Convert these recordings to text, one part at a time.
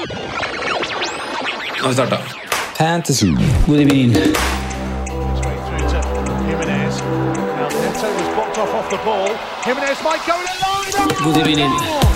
Nå vi startet. Fantasy. Good evening. Good evening.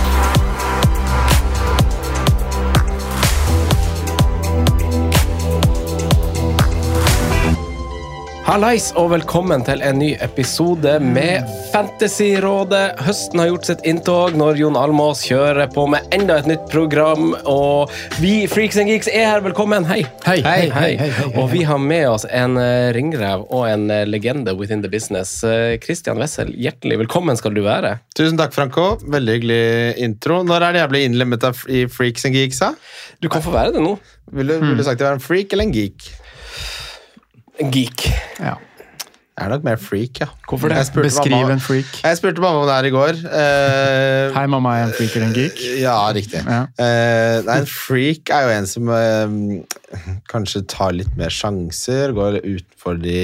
Hallais og velkommen til en ny episode med Fantasyrådet. Høsten har gjort sitt inntog når Jon Almaas kjører på med enda et nytt program, og vi Freaks and Geeks her. Velkommen, hei. Hei. Og vi har med oss en ringrev og en legende within the business. Christian Wessel, hjertelig velkommen skal du være. Tusen takk, Franco. Veldig hyggelig intro. Når er det jeg ble innlemmet i Freaks and Geeks, da? Du kan få være det nå. Vil du sagt det var en freak eller en geek? En geek. Ja. Jeg er nok mer freak, ja. Hvorfor det? Beskriv en freak. Jeg spurte mamma om det her i går. Hei, mamma, er en freak eller en geek? Ja, riktig. Ja. En freak er jo en som kanskje tar litt mer sjanser, går utenfor de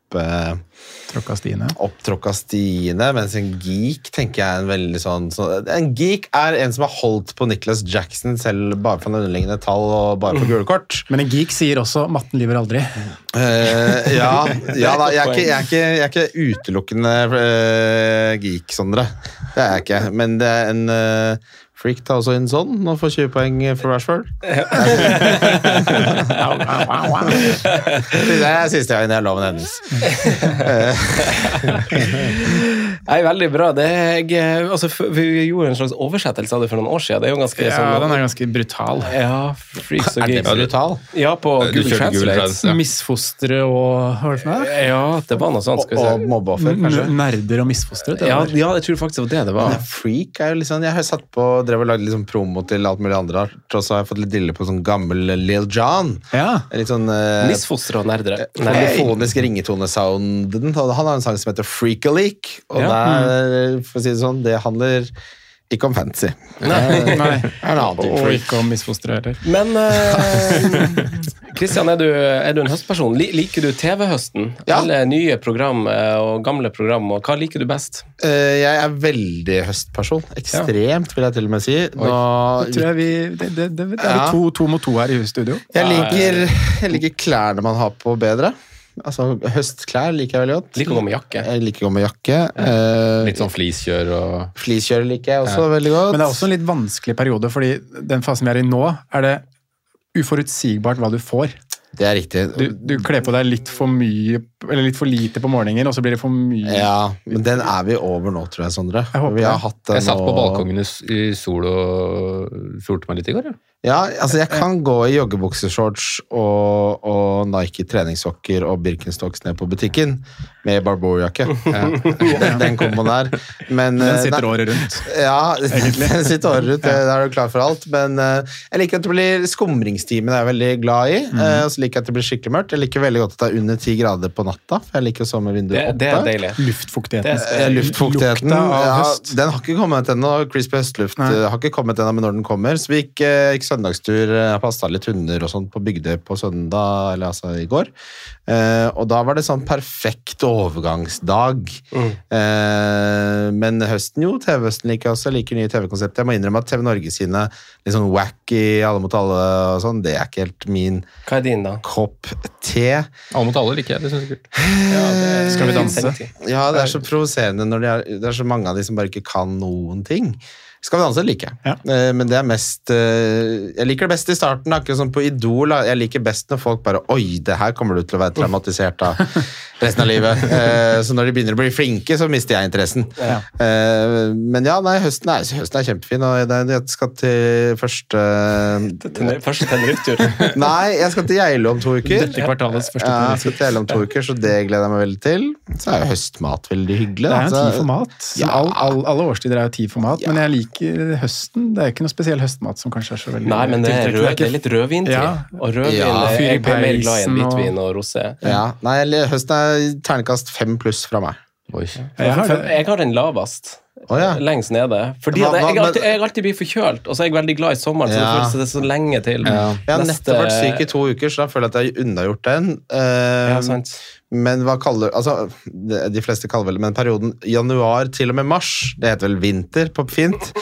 opptråkka stiene, mens en geek tenker jeg er en veldig sånn en geek er en som har holdt på Nicholas Jackson selv bare for en underliggende tall og bare på gule kort. Men en geek sier også matten lyver aldri. Ja da, jeg er ikke utelukkende geek, Sondre. Det er jeg ikke, men det er en freak tar også inn sånn, nå får 20 poeng for Rashford. Det er siste gangen jeg loven hennes. Nei, veldig bra. Vi gjorde en slags oversettelse av det for noen år siden. Det er jo ganske den er ganske brutal. Ja, freaks og geeks. Brutal? Ja, på Google Translate. Misfostre og hva var det for noe? Ja, det var noe sånt, skal vi se. Og mobbeoffer, kanskje? Nerder og misfostre. Ja, jeg tror faktisk det var det var. Men freak er jo liksom, jeg har satt på, drev og lagd liksom promo til alt mulig andre, og så har jeg fått litt dille på sånn gammel Lil Jon. Ja. Litt sånn Misfostre og nerdere. polyfonisk ringetone-sounden. Han har en sang som heter Freak-a-Leak, og der, for å si det sånn, det handler ikke om fantasy. Nei. En annen type Og freak. ikke om misfostre heller. Men Christian, er du en høstperson? Liker du TV-høsten? Ja. Eller nye program og gamle program, og hva liker du best? Jeg er veldig høstperson. Ekstremt, vil jeg til og med si. Nå, Det tror jeg det er to mot to her i studio. jeg liker klærne man har på bedre. Altså, høstklær liker jeg veldig godt. Liker å gå med jakke. Jeg liker å gå med jakke. Litt sånn fliskjør og Fliskjør liker jeg også veldig godt. Men det er også en litt vanskelig periode, fordi den fasen vi er i nå, er det uforutsigbart hva du får. Det er riktig. Du kler på deg litt for mye, eller litt for lite på morgenen, og så blir det for mye. Ja, men den er vi over nå, tror jeg, Sondre. Jeg håper Vi har det. hatt den Jeg satt på nå- balkongen i sol og solte meg litt i går, ja. Ja, altså jeg kan gå i joggebukseshorts og Nike treningssokker og Birkenstocks ned på butikken med barbourjakke. Den komboen der. Men, Den sitter nei, året rundt. Ja, den sitter året rundt. Da er du klar for alt. Men jeg liker at det blir skumringstimen er jeg veldig glad i. Og så liker jeg at det blir skikkelig mørkt. Jeg liker veldig godt at det er under 10 grader på natta, for jeg liker å sove med vinduet oppe. Det er deilig. Luftfuktigheten. Luftfuktigheten. Lukta av Ja, høst. den har ikke kommet ennå. Crispy høstluft har ikke kommet ennå, men når den kommer. Så vi gikk søndagstur, pasta litt hunder og sånt på Bygdøy på søndag, eller altså i går. Og da var det sånn perfekt overgangsdag. Men høsten jo, TV-høsten liker jeg også. Jeg liker nye TV-konsepter. Jeg må innrømme at TV Norge sine litt sånn wacky, alle mot alle og sånn, det er ikke helt min Hva er din da? kopp te. Alle mot alle liker jeg, det synes jeg er kult. Skal vi danse? Ja, det er så provoserende når det er så mange av de som bare ikke kan noen ting. Skal vi danse, liker jeg. Ja. Men det er mest jeg liker det best i starten, akkurat som på Idol. Jeg liker best når folk bare oi, det her kommer du til å være traumatisert av resten av livet. Så når de begynner å bli flinke, så mister jeg interessen. Men ja, nei, høsten er kjempefin, og jeg skal til første Tenerife-tur. Nei, jeg skal til Geilo om 2 uker. Dette kvartalets første Ja, jeg tur. skal til Geilo om 2 uker, så det gleder jeg meg veldig til. Så er jo høstmat veldig hyggelig. Det er jo altså. tid for mat. Ja. Alle årstider er jo tid for mat, men jeg liker høsten. Det er ikke noe spesiell høstmat som kanskje er så veldig Nei, men det er litt rødvintid. Ja. Og rødvin Ja, er jeg fyr i mer glad i enn peisen og- hvitvin og rosé. Ja, nei, høsten er terningkast 5+ fra meg. Oi. Jeg har den lavest. Å, ja. Lengst nede. Fordi Hva- jeg alltid blir forkjølt, og så er jeg veldig glad i sommeren, så det Ja. føles det så lenge til. Jeg har nettopp vært syk i 2 uker, så da føler jeg at jeg har unnagjort den. Ja, sant. Men hva kaller, altså, de fleste kaller vel, men perioden januar til og med mars, det heter vel vinter på fint,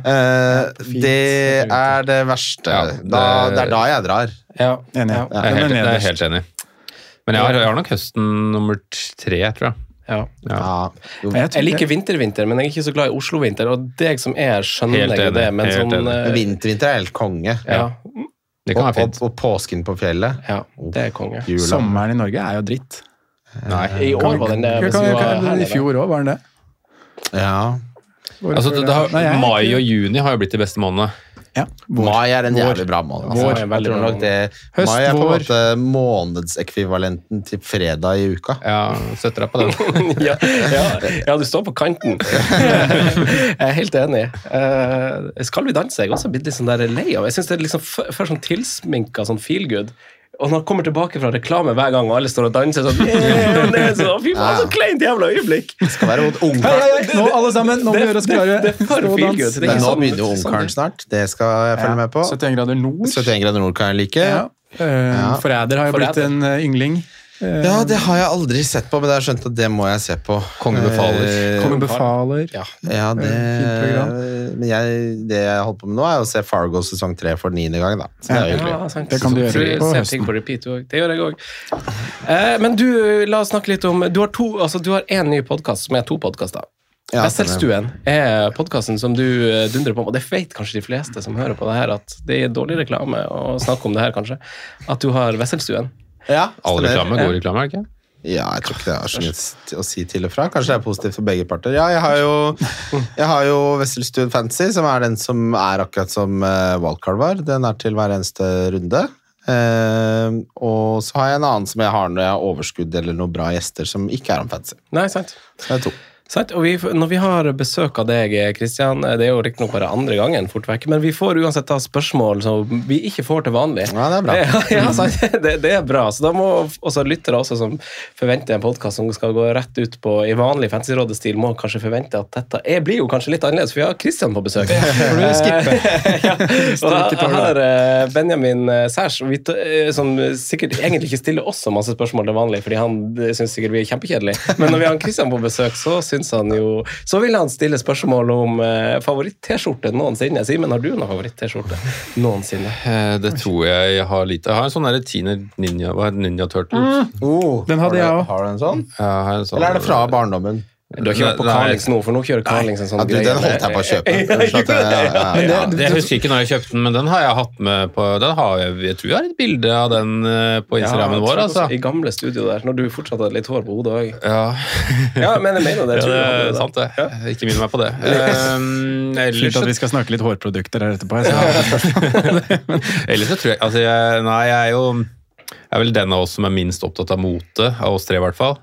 det er det verste. Det er da jeg drar. Ja. Enig. Ja. Jeg er helt enig. Men jeg har nok høsten nummer 3, tror jeg. Ja. Ja. Jeg liker vinter, men jeg er ikke så glad i Oslo-vinter, og deg som skjønner Helt jeg jo det, enig, men helt sånn... enig. Vinter er helt konge. Ja, Det kan være fint. Og påsken på fjellet. ja, det er konge. Jula. Sommeren i Norge er jo dritt. Nei. I år var den der, hvis vi var her I nede. fjor også var den det. Ja. Altså, mai og juni har jo blitt de beste månedene. Ja, vår. Mai er en jævlig bra måned. Altså, Vår er jeg veldig tror bra nok det. Høst, Mai er på en vår. måte månedsekvivalenten til fredag i uka. Ja, støtter deg på den. ja, du står på kanten. Jeg er helt enig. Skal vi danse? Jeg er også blitt litt sånn der lei av. Jeg synes det er liksom for sånn tilsminket, sånn feel good. Og når han kommer tilbake fra reklame hver gang, og alle står og danser sånn, fy faen, så kleint jævla øyeblikk. Det skal være ungkaren. Hei, nå alle sammen, nå må vi gjøre oss klare. Det er for Stå og feel dans. good. Det er Men ikke nå sånn- begynner jo ungkaren snart. Det skal jeg følge med på. 71 grader nord. 71 grader nord kan jeg like. Ja. Forræder har jo blitt Forræder. en yngling. Ja, det har jeg aldri sett på, men jeg har skjønt at det må jeg se på. Konge befaler. Kongen befaler. Ja. Ja, det, Fint program. men det jeg holder på med nå, er å se Fargo sesong 3 for 9. gang. Da. Så det er hyggelig. Ja, sant. Det kan du gjøre Så på ser høsten. ting på repeat, du også. Det gjør jeg også. Men du, la oss snakke litt om, du har en ny podcast som er 2 podcaster. Ja, Vesselstuen er podcasten som du dundrer på, og det vet kanskje de fleste som hører på det her, at det er dårlig reklame å snakke om det her kanskje, at du har Vesselstuen. Ja, All stemmer. reklame, god reklame, er det ikke? Ja, jeg tror ikke det er så mye å si til og fra. Kanskje det er positivt for begge parter. Ja, jeg har jo Vesselstuen Fantasy, som er den som er akkurat som Wildcard var. Den er til hver eneste runde. Og så har jeg en annen som jeg har når jeg har overskudd eller noen bra gjester som ikke er om fantasy. Nei, sant. Så det er 2. Sant, og når vi har besøk av deg, Kristian, det er jo riktig nok bare andre gangen fort vekk, men vi får uansett ta spørsmål som vi ikke får til vanlig. Ja, det er bra. Ja, sant, det er bra, så da må også lyttere også som forventer en podcast som skal gå rett ut på i vanlig fantasyrådestil, må kanskje forvente at dette blir jo kanskje litt annerledes, for vi har Kristian på besøk. Får du skippe. Ja, og jeg har Benjamin Sæsj, som sikkert egentlig ikke stiller oss så masse spørsmål til vanlig, fordi han synes sikkert vi er kjempekjedelig, men når vi har Kristian på besøk, så vil han stille spørsmål om favoritt-t-skjorte noensinne. Simen, har du noen favoritt-t-skjorte noensinne? Det tror jeg har lite. Jeg har en sånn der Teenage Ninja, hva heter Ninja Turtles? Den hadde jeg også. Har du en sånn? Jeg har en sånn, Eller er det fra barndommen? Du har ikke vært på Nei. Carlings nå, for nå kjører Carlings en sånn Ja, du, greie. den holdt jeg på å kjøpe. Jeg husker ikke når jeg kjøpte den, men den har jeg hatt med på, jeg tror jeg har et bilde av den på Instagrammen vår, altså. I gamle studio der, når du fortsatt hadde litt hår på hodet også. Ja, Ja, men jeg mener det. ja, tror det jeg hadde er det. sant det. Ikke minn meg på det. Ellers Slik at så vi skal snakke litt hårprodukter her etterpå. Så. ellers så tror jeg, altså jeg er vel den av oss som er minst opptatt av mote, av oss 3 i hvert fall.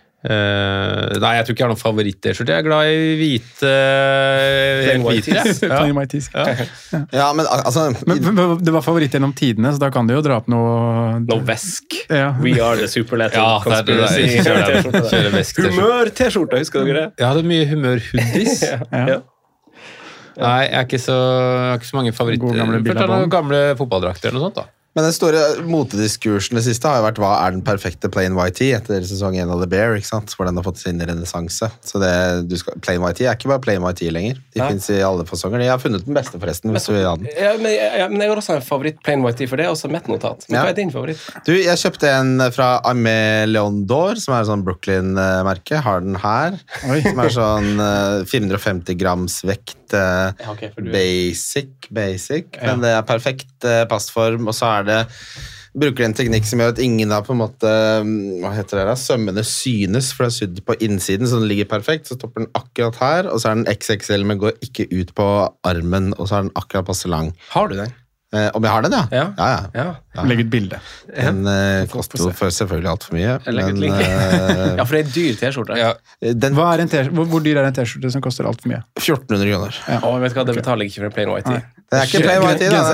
Nei, jeg tror ikke jeg har noen favoritt-t-skjorte. Jeg er glad i hvite Plain white tees. Ja. Plain white tees. Ja, men altså Men det var favoritt gjennom tidene, så da kan du jo dra opp noe... Noe vesk. Ja. We are the superletter. Ja, det er det. Kjøre vesk-t-skjorte. Humør-t-skjorte, husker dere det? Jeg hadde mye humør-hoodies. Ja. Nei, jeg har ikke så mange favoritter. God gamle Først er det Billabong. noen gamle fotballdrakter eller noe sånt da. Men den store motediskursen det siste har jo vært hva er den perfekte plain white tee etter sesong 1 av The Bear, ikke sant? Hvor den har fått sin renessanse. Så plain white tee er ikke bare plain white tee lenger. De Nei. finnes i alle fasonger. De har funnet den beste forresten, hvis du vil ha den. Ja, men jeg har også en favoritt plain white tee, for det er også mitt notat. Men Ja. hva er din favoritt? Du, jeg kjøpte en fra Aimé Leon d'Or, som er et sånn Brooklyn-merke. Har den her. Oi. Som er sånn 450 grams vekt. Ja, ok, for du- Basic, men det er perfekt passform, og så er det bruker en teknikk som gjør at ingen av på en måte, hva heter det da, sømmene synes, for det er sydd på innsiden, så den ligger perfekt, så stopper den akkurat her, og så er den XXL, men går ikke ut på armen, og så er den akkurat passe lang. Har du den? Om jeg har den, ja? Ja. Ja. Legg ut bilde. Den koster jo selvfølgelig alt for mye, Jeg legger ut link. Ja, for det er en dyr t-skjorte. Ja, den Hva er en hvor dyr er en t-skjorte som koster alt for mye? 1400 kroner. Og vet du hva, det betaler jeg ikke for en plain white tee. Det er ikke plain white tee, da.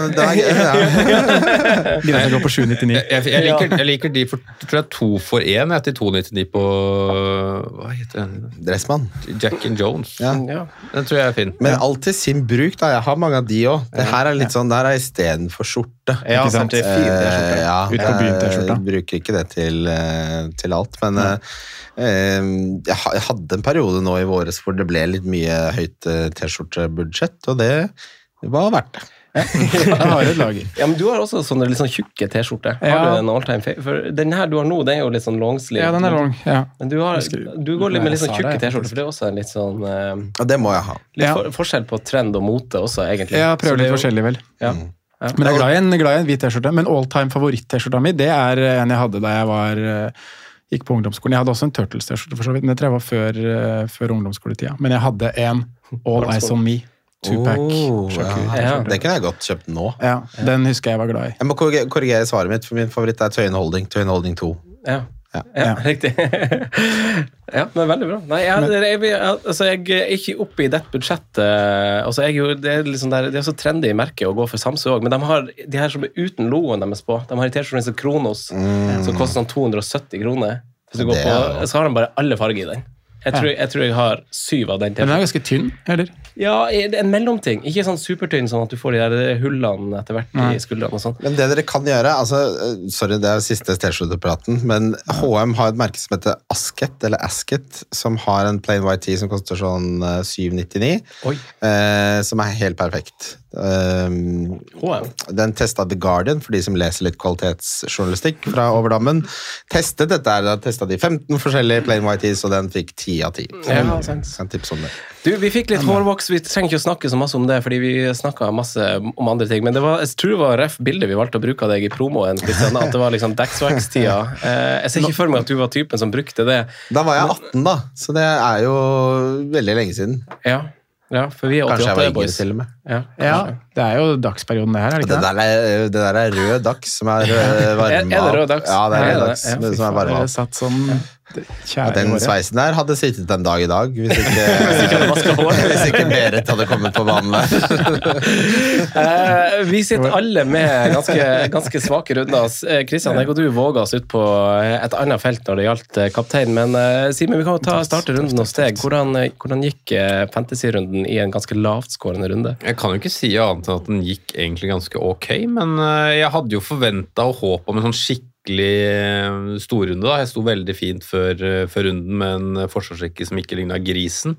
Grensa går på 799. jeg liker de for, tror jeg 2 for 1 til 299 på, hva heter den? Dressmann. Jack and Jones. Ja. Ja. Den tror jeg er fin. Men alt til sin bruk, da. Jeg har mange av de også. Det her er litt sånn, det her er i stedet for skjorte. Ja, sant, det er T-skjorte. Ja, Ut på byen T-skjorta. jeg bruker ikke det til alt, men jeg hadde en periode nå i våres hvor det ble litt mye høyt T-skjortebudsjett, og det var verdt det. Jeg har et lager. Ja, men du har også sånne litt sånn tjukke T-skjorte. Har Ja. du en all-time favorite? For den her du har nå, den er jo litt sånn longsleeve. Ja, den er lang. Ja. Men du går litt med litt sånn tjukke T-skjorte, for det er også en litt sånn Og det må jeg ha. litt Ja. forskjell på trend og mote også, egentlig. Jeg prøver Så det litt er jo- forskjellig, vel. Ja. Men jeg er glad i en hvit T-skjorte. Men all-time favoritt-T-skjorta mi, det er en jeg hadde da jeg gikk på ungdomsskolen. Jeg hadde også en Turtles-T-skjorte, for så vidt, men det tror jeg var før ungdomsskoletida. Men jeg hadde en All Eyes On Me, two-pack. Ja. Det kunne jeg godt kjøpt nå. Ja, den husker jeg var glad i. Jeg må korrigere svaret mitt, for min favoritt er Tøyen Holding 2. Ja. Ja. Ja, riktig. Ja, men veldig bra. Nei, jeg er ikke oppe i dette budsjettet. Altså, det er liksom det er så trendy i merket å gå for Samsø også, men de har de her som er uten logoen deres på. De har i T-skjorten som Kronos, som koster sånn 270 kroner. Hvis du går på, så har de bare alle farger i den. Jeg tror jeg har 7 av den Den er T-skjorten. ganske tynn, eller? Ja, en mellomting. Ikke sånn supertynn, sånn at du får de der hullene etter hvert i skuldrene og sånn. Men det dere kan gjøre, altså, sorry, det er siste T-skjortepraten, men H&M har et merke som heter Asket, som har en plain white tee som koster sånn 7,99, Oi. som er helt perfekt. H&M. Den testet The Guardian, for de som leser litt kvalitetsjournalistikk fra Overdammen. Testet dette her, da testet de 15 forskjellige plain white tees, og den fikk 10 av 10. Så Ja, sant. kan tipse om det. Du, vi fikk litt hårvoks, vi trenger ikke å snakke så masse om det, fordi vi snakket masse om andre ting, men jeg tror det var ref bildet vi valgte å bruke av deg i promoen, Kristian, at det var liksom Daxwax-tida. Jeg ser ikke for meg at du var typen som brukte det. Da var jeg 18 da, så det er jo veldig lenge siden. Ja, for vi er Kanskje jeg var 88 yngre boys. til og med. Ja, Ja, det er jo dagsperioden det her, er det Det ikke det? der er rød dags som er varma. Er det rød dags? Ja, det er Ja, rød det- dags ja, som er varma. Dere satt som kjære Den håret. sveisen der hadde sittet en dag i dag, hvis ikke, vasket hår. hvis ikke Berit hadde kommet på banen der. Vi sitter alle med ganske svake runder. Kristian, jeg og du våger oss ut på et annet felt når det gjaldt kaptein, men Simen, vi kan jo starte runden hos deg. Hvordan gikk fantasy-runden i en ganske lavtskårende runde? Jeg kan jo ikke si annet enn at den gikk egentlig ganske ok, men jeg hadde jo forventet og håp om en sånn skikkelig storrunde da. Jeg sto veldig fint før runden med en forsvarsrekke som ikke lignet grisen.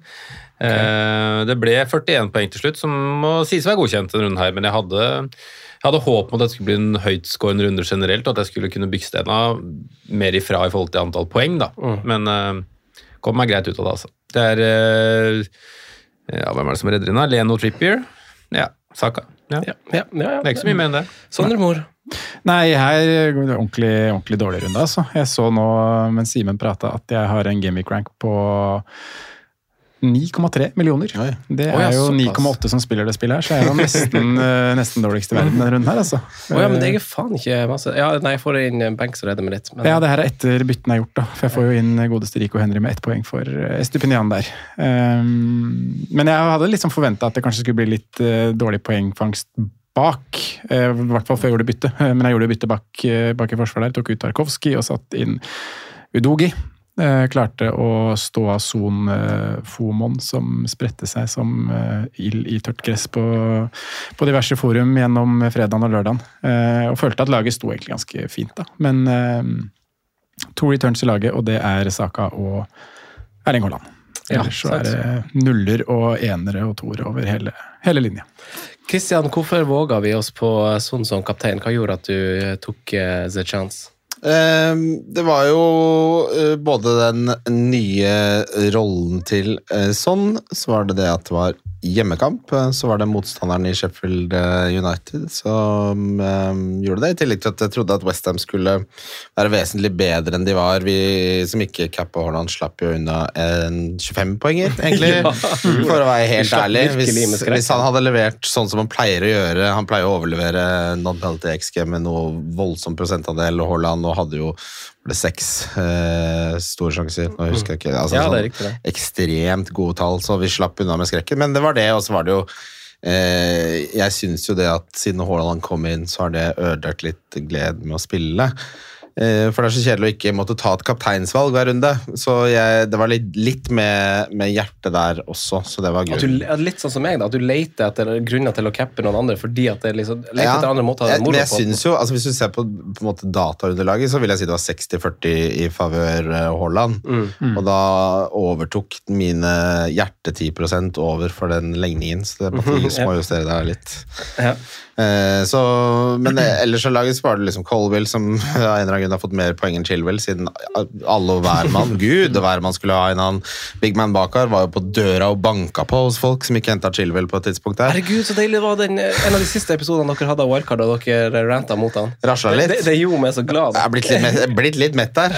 Det ble 41 poeng til slutt, som må sies å være godkjent denne runden her, men jeg hadde håp om at det skulle bli en høytskårende runde generelt, og at jeg skulle kunne bygge enda mer ifra i forhold til antall poeng da. Men kom meg greit ut av det, altså. Det er hvem er det som redder inn da? Leno Trippier? Ja, Saka. Ja. Ja. Det er ikke så mye mer enn det. Sondre Mor. Nei, her går det ordentlig dårlig runde, altså. Jeg så nå, mens Simen pratet, at jeg har en Gameweek rank på 9,3 millioner. Oi. Det Oi, ja, er jo såpass. 9,8 som spiller det spillet her, så jeg er jo nesten dårligst i verden denne runden her, altså. Ja, men det er faen ikke masse. Ja, nei, jeg får inn Banks og redder meg litt. Men... Ja, det her er etter byttene er gjort, da. For jeg får jo inn godeste Rico Henry med 1 poeng for Estupinian der. Men jeg hadde liksom forventet at det kanskje skulle bli litt dårlig poengfangst bak. I hvert fall før jeg gjorde bytte. Men jeg gjorde bytte bak i forsvar der. Tok ut Tarkovski og satt inn Udogi. Klarte å stå av Son Fomon, som spredte seg som ild i tørt gress på diverse forum gjennom fredagen og lørdagen. Og følte at laget sto egentlig ganske fint, da. Men 2 returns i laget, og det er Saka og Erling Haaland. Ellers så er det nuller og enere og toere over hele linja. Kristian, hvorfor våga vi oss på Son som kaptein? Hva gjorde at du tok the chance? Det var jo både den nye rollen til Son, så var det at det var hjemmekamp, så var det motstanderen i Sheffield United som gjorde det, i tillegg til at jeg trodde at West Ham skulle være vesentlig bedre enn de var. Vi som ikke Cap og Haaland slapp jo unna en 25-poenger, egentlig, for å være helt ærlig. Hvis han hadde levert sånn som han pleier å gjøre, han pleier å overlevere non-penalty XG med noe voldsom prosentandel, og Haaland og hadde jo 6 store sjanser, nå husker jeg ikke, altså, Ja, det er sånn, riktig det. ekstremt gode tall, så vi slapp unna med skrekken, men det var det, og så var det jo jeg synes jo det at siden Haaland kom inn, så har det ødelagt litt glede med å spille. For det så kjedelig å ikke måtte ta et kapteinsvalg hver runde. Så det var litt med hjertet der også, så det var grunn. Litt sånn som meg da, at du leter etter grunner til å cappe noen andre, fordi at det liksom, leter etter andre måter å ha det moro på. Men jeg synes jo, altså hvis du ser på en måte dataunderlaget, så vil jeg si det var 60-40 i favør Haaland. Og da overtok mine hjerte 10% over for den legningen, så det måtte små justere der litt. Ja. Men ellers så laget var det liksom Colville som av en eller annen grunn har fått mer poeng enn Chilwell, siden alle og hver mann, Gud og hver mann skulle ha en annen big man bakar, var jo på døra og banka på hos folk som ikke hentet Chilwell på et tidspunkt der. Herregud, så deilig var en av de siste episodene dere hadde av Wildcard, og dere rantet mot han. Rasla litt. Det gjorde meg så glad. Jeg er blitt litt mett der.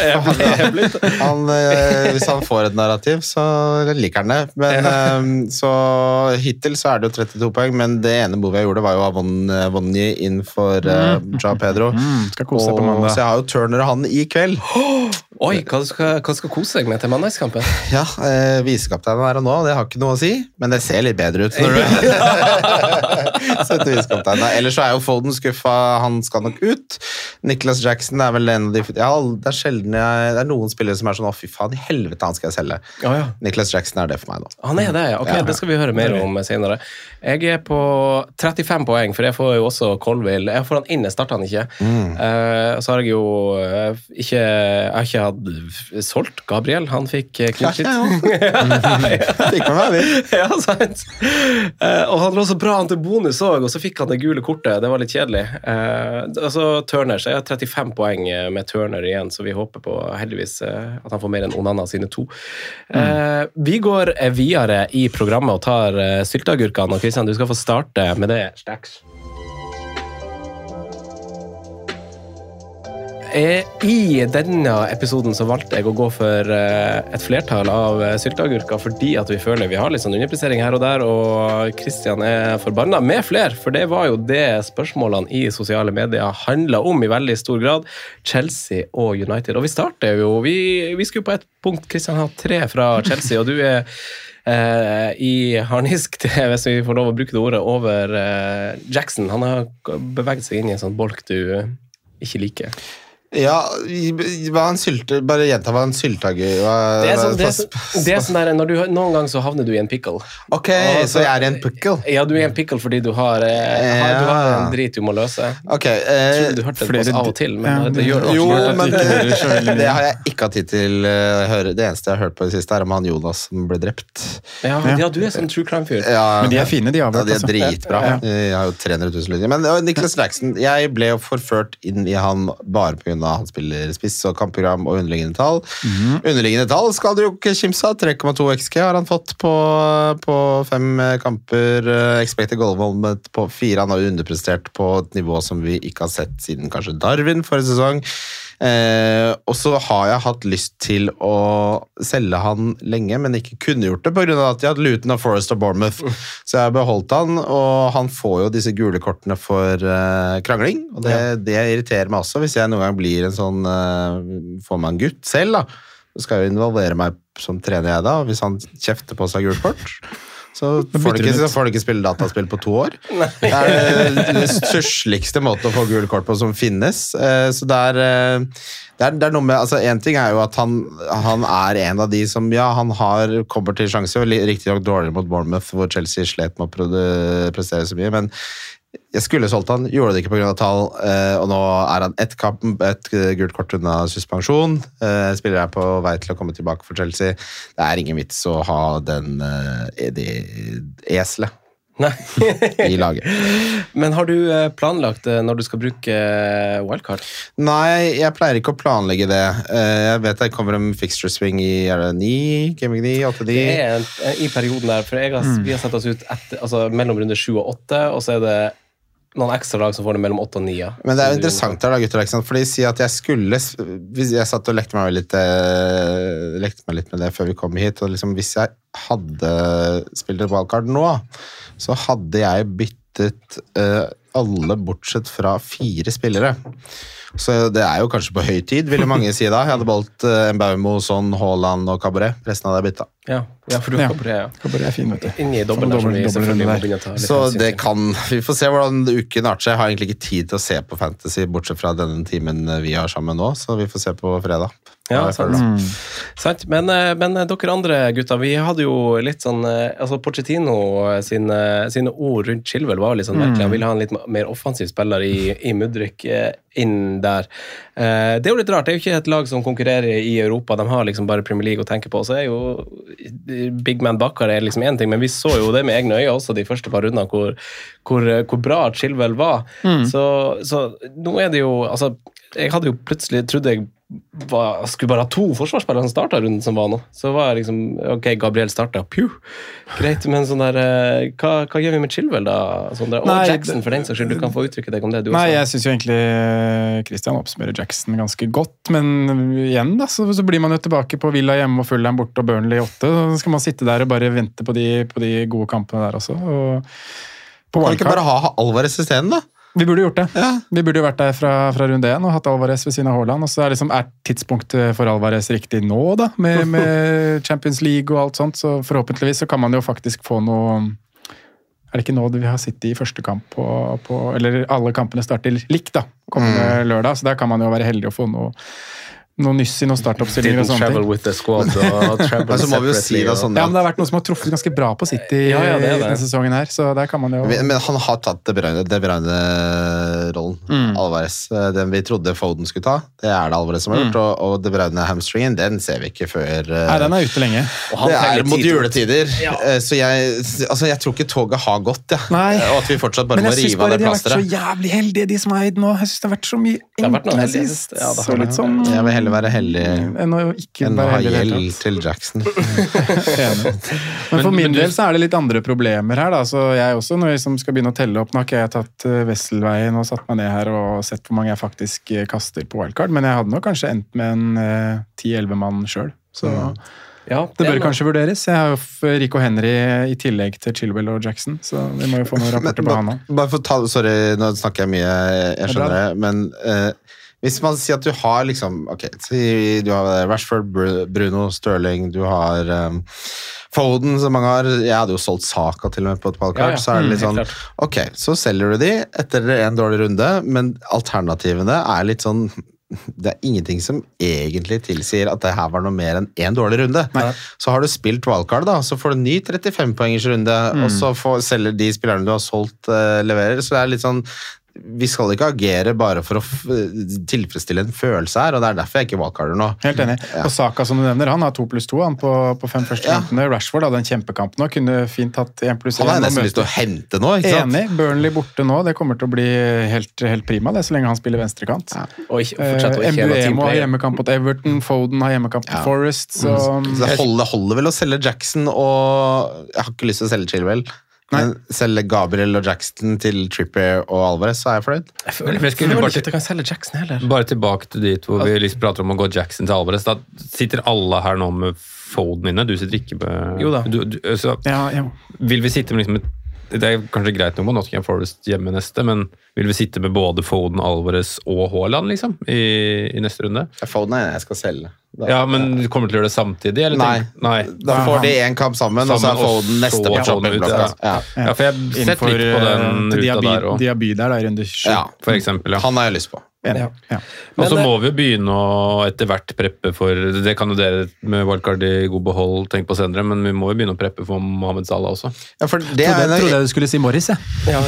Hvis han får et narrativ, så liker han det. Men så hittil så det jo 32 poeng, men det ene movet jeg gjorde var jo av Vonnie inn for Joao Pedro. Skal kose seg på mandag. Så jeg har jo Turner og han i kveld. Oi, hva skal kose deg med til mandagskampen? Ja, visekapteinen her og nå, det har ikke noe å si, men det ser litt bedre ut når du setter visekapteinen. Ellers så jo Foden skuffa, han skal nok ut. Nicholas Jackson vel en av de... Ja, det sjelden det noen spillere som sånn, fy faen, i helvete han skal jeg selge. Nicholas Jackson det for meg nå. Han det, ja. Ok, det skal vi høre mer om senere. Jeg på 35 poeng, for jeg får jo også Colville. Jeg får han inn, jeg starter han ikke. Så har jeg jo jeg har ikke hatt solgt Gabriel. Han fikk knyttet. Fikk med meg, vi. Ja, sant. Og han lå så bra han til bonus også, og så fikk han det gule kortet. Det var litt kjedelig. Altså Turner, så jeg har 35 poeng med Turner igjen, så vi håper på heldigvis at han får mer enn Onana sine 2. Vi går videre i programmet og tar sylteagurkene, og Christian, du skal få starte med det. Staks. I denne episoden så valgte jeg å gå for et flertall av sylteagurker fordi at vi føler vi har litt sånn underprestering her og der, og Christian forbannet med flere, for det var jo det spørsmålene i sosiale medier handlet om i veldig stor grad, Chelsea og United. Og vi starter jo, vi skulle på et punkt, Christian har 3 fra Chelsea, og du i harnisk til, hvis vi får lov å bruke det ordet, over Jackson. Han har beveget seg inn i en sånn bolk du ikke liker. Ja, bare gjenta hva en sylteagurk det sånn der, noen gang så havner du i en pickle. Ok, så jeg i en pickle? Ja, du en pickle fordi du har en drit du må løse. Ok, jeg tror du hørte det av og til, men det gjør det også. Jo, men det har jeg ikke hatt tid til å høre. Det eneste jeg har hørt på det siste om han Jonas som ble drept. Ja, du sånn true crime-fyr. Ja, men de fine, de avhørt. Ja, de dritbra. Jeg har jo 300 000 lytter. Men Nicholas Jackson, jeg ble jo forført inn i han bare på grunn av han spiller spiss og kampprogram og underliggende tall. Underliggende tall skal du jo ikke kimse av. 3,2 XG har han fått på 5 kamper. Expected goal moment på 4. Han har jo underprestert på et nivå som vi ikke har sett siden kanskje Darwin forrige sesong. Og så har jeg hatt lyst til å selge han lenge, men ikke kunne gjort det på grunn av at jeg hadde Luton og Forest og Bournemouth. Så jeg har beholdt han, og han får jo disse gule kortene for krangling, og det irriterer meg også. Hvis jeg noen gang blir en sånn får meg en gutt selv da, så skal jeg jo involvere meg som trener jeg da, og hvis han kjefter på seg gult kort, så får du ikke spille dataspill på 2 år. Det den størsteligste måten å få gul kort på som finnes. Så det noe med, altså en ting jo at han en av de som, ja, han kommer til sjanse, riktig nok dårligere mot Bournemouth, hvor Chelsea slet med å prestere så mye, men jeg skulle solgt han, gjorde det ikke på grunn av tall, og nå han et gult kort unna suspensjon. Spiller jeg på vei til å komme tilbake for Chelsea. Det ingen vits å ha det eselet i laget. Men har du planlagt når du skal bruke wildcard? Nei, jeg pleier ikke å planlegge det. Jeg vet det kommer en fixture swing i 9, Gaming 9, 8-9. Det i perioden der, for vi har sett oss ut mellom runde 7 og 8, og så det noen ekstra lag som får det mellom 8 og 9. Ja. Men det jo interessant her da, gutter, for de sier at jeg skulle, hvis jeg satt og lekte meg litt med det før vi kom hit, og liksom, hvis jeg hadde spilt et wildcard nå, så hadde jeg byttet alle bortsett fra 4 spillere. Så det jo kanskje på høy tid, vil mange si da. Jeg hadde valgt Mbeumo, Son, Haaland og Cabaret. Resten hadde jeg byttet. Ja, for du Cabaret, ja. Cabaret fin, vet du. Inni dobbelt der, som vi selvfølgelig må begynne å ta litt Så hensyn det til. kan, vi får se hvordan uken arter seg. Jeg har egentlig ikke tid til å se på Fantasy, bortsett fra denne timen vi har sammen nå, så vi får se på fredag. Ja, sant. Men dere andre gutter, vi hadde jo litt sånn, altså Pochettino sine ord rundt Chilwell var litt sånn merkelig. Han ville ha en litt mer offensiv spiller i Mudryk inn der. Det er jo litt rart, det er jo ikke et lag som konkurrerer i Europa, de har liksom bare Premier League å tenke på, så er jo Big Man Bakkar er liksom en ting, men vi så jo det med egne øyne også de første par rundene, hvor bra Chilwell var. Så nå er det jo, altså, jeg hadde jo plutselig trodd jeg skulle bare ha 2 forsvarsspillere som startet runden som var nå. Så var jeg liksom, ok, Gabriel startet, greit, men sånn der, hva gjør vi med Chilwell da? Sondre? Og Jackson, for den saks skyld, du kan få uttrykke deg om det du også. Jeg synes jo egentlig Christian oppsummerer Jackson ganske godt, men igjen da, så blir man jo tilbake på Villa hjemme og Fulham borte og Burnley 8, så skal man sitte der og bare vente på de gode kampene der også. Og på Kan vi ikke bare ha Alvarez i stedet da? Vi burde gjort det. Ja. Vi burde jo vært der fra runde 1 og hatt Alvarez ved siden av Haaland, og så er tidspunktet for Alvarez riktig nå da, med Champions League og alt sånt, så forhåpentligvis så kan man jo faktisk få noe. Er det ikke nå det vi har sittet i første kamp på eller alle kampene starter likt da, kommende lørdag, så der kan man jo være heldig å få noe nyss i noen startoppstillinger og sånne ting. Travel with the squad og travel så må vi jo si det sånn. Ja, men det har vært noe som har truffet ganske bra på City i denne sesongen her, så der kan man jo... Men han har tatt det Bruyne-rollen, Alvarez. Den vi trodde Foden skulle ta, det er det Alvarez som har gjort, og det Bruyne-hamstringen, den ser vi ikke før... Nei, den er ute lenge. Det er mot juletider, så jeg tror ikke toget har gått, og at vi fortsatt bare må rive av det plasteret. Men jeg synes bare de har vært så jævlig heldige, de som har eid nå. Jeg synes det har vært så mye enklere sist. Så litt sånn... Jeg vil heller være heldig enn å ha gjeld til Jackson. Men for min del så er det litt andre problemer her da, så jeg også, når jeg skal begynne å telle opp, nå har ikke jeg tatt Vesselveien og satt meg ned her og sett hvor mange jeg faktisk kaster på wildcard, men jeg hadde nok kanskje endt med en 10-11 mann selv, så det bør kanskje vurderes. Jeg har jo Rico Henry i tillegg til Chilwell og Jackson, så vi må jo få noen rapporter på han nå. Bare for å ta, sorry, nå snakker jeg mye, jeg skjønner det, men hvis man sier at du har liksom, ok, du har Rashford, Bruno, Sterling, du har Foden, som mange har, jeg hadde jo solgt Saka til og med på et wildcard, så er det litt sånn, ok, så selger du de etter en dårlig runde, men alternativene er litt sånn, det er ingenting som egentlig tilsier at det her var noe mer enn en dårlig runde. Så har du spilt wildcard da, så får du ny 35-poengers runde, og så selger de spillerne du har solgt leverer, så det er litt sånn, vi skal ikke agere bare for å tilfredsstille en følelse her, og det er derfor jeg ikke wildcarder nå. Helt enig. Og Saka som du nevner, han har 2+2 han på 5 første kampene. Rashford hadde en kjempekamp nå, kunne fint hatt 1+1. Han har nesten lyst til å hente nå, ikke sant? Enig, Burnley borte nå, det kommer til å bli helt prima det, så lenge han spiller venstrekant. Mbuemo har hjemmekamp mot Everton, Foden har hjemmekamp mot Forest, så det holder vel å selge Jackson, og jeg har ikke lyst til å selge Chilwell. Men selge Gabriel og Jackson til Trippier og Alvarez, så er jeg fornøyd. Jeg føler ikke at jeg kan selge Jackson heller. Bare tilbake til dit hvor vi liksom prater om å gå Jackson til Alvarez. Da sitter alle her nå med Foden inne. Du sitter ikke med... Jo da. Så vil vi sitte med liksom det er kanskje greit nok på Nottingham Forest hjemme neste, men vil vi sitte med både Foden, Alvarez og Haaland liksom, i neste runde? Foden er jeg skal selge. Ja, men du kommer til å gjøre det samtidig? Eller? Nei. Da får de en kamp sammen, og så er Foden neste på shoppingblokka. Ja, for jeg har sett litt på den ruta der. Diaby der da, i runde 7. Ja, for eksempel, Han har jeg lyst på. Og så må vi jo begynne å etter hvert preppe for, det kan jo dere med wildcard i god behold tenke på senere, men vi må jo begynne å preppe for Mohamed Salah også. Ja, for det trodde jeg du skulle si Morris, ja.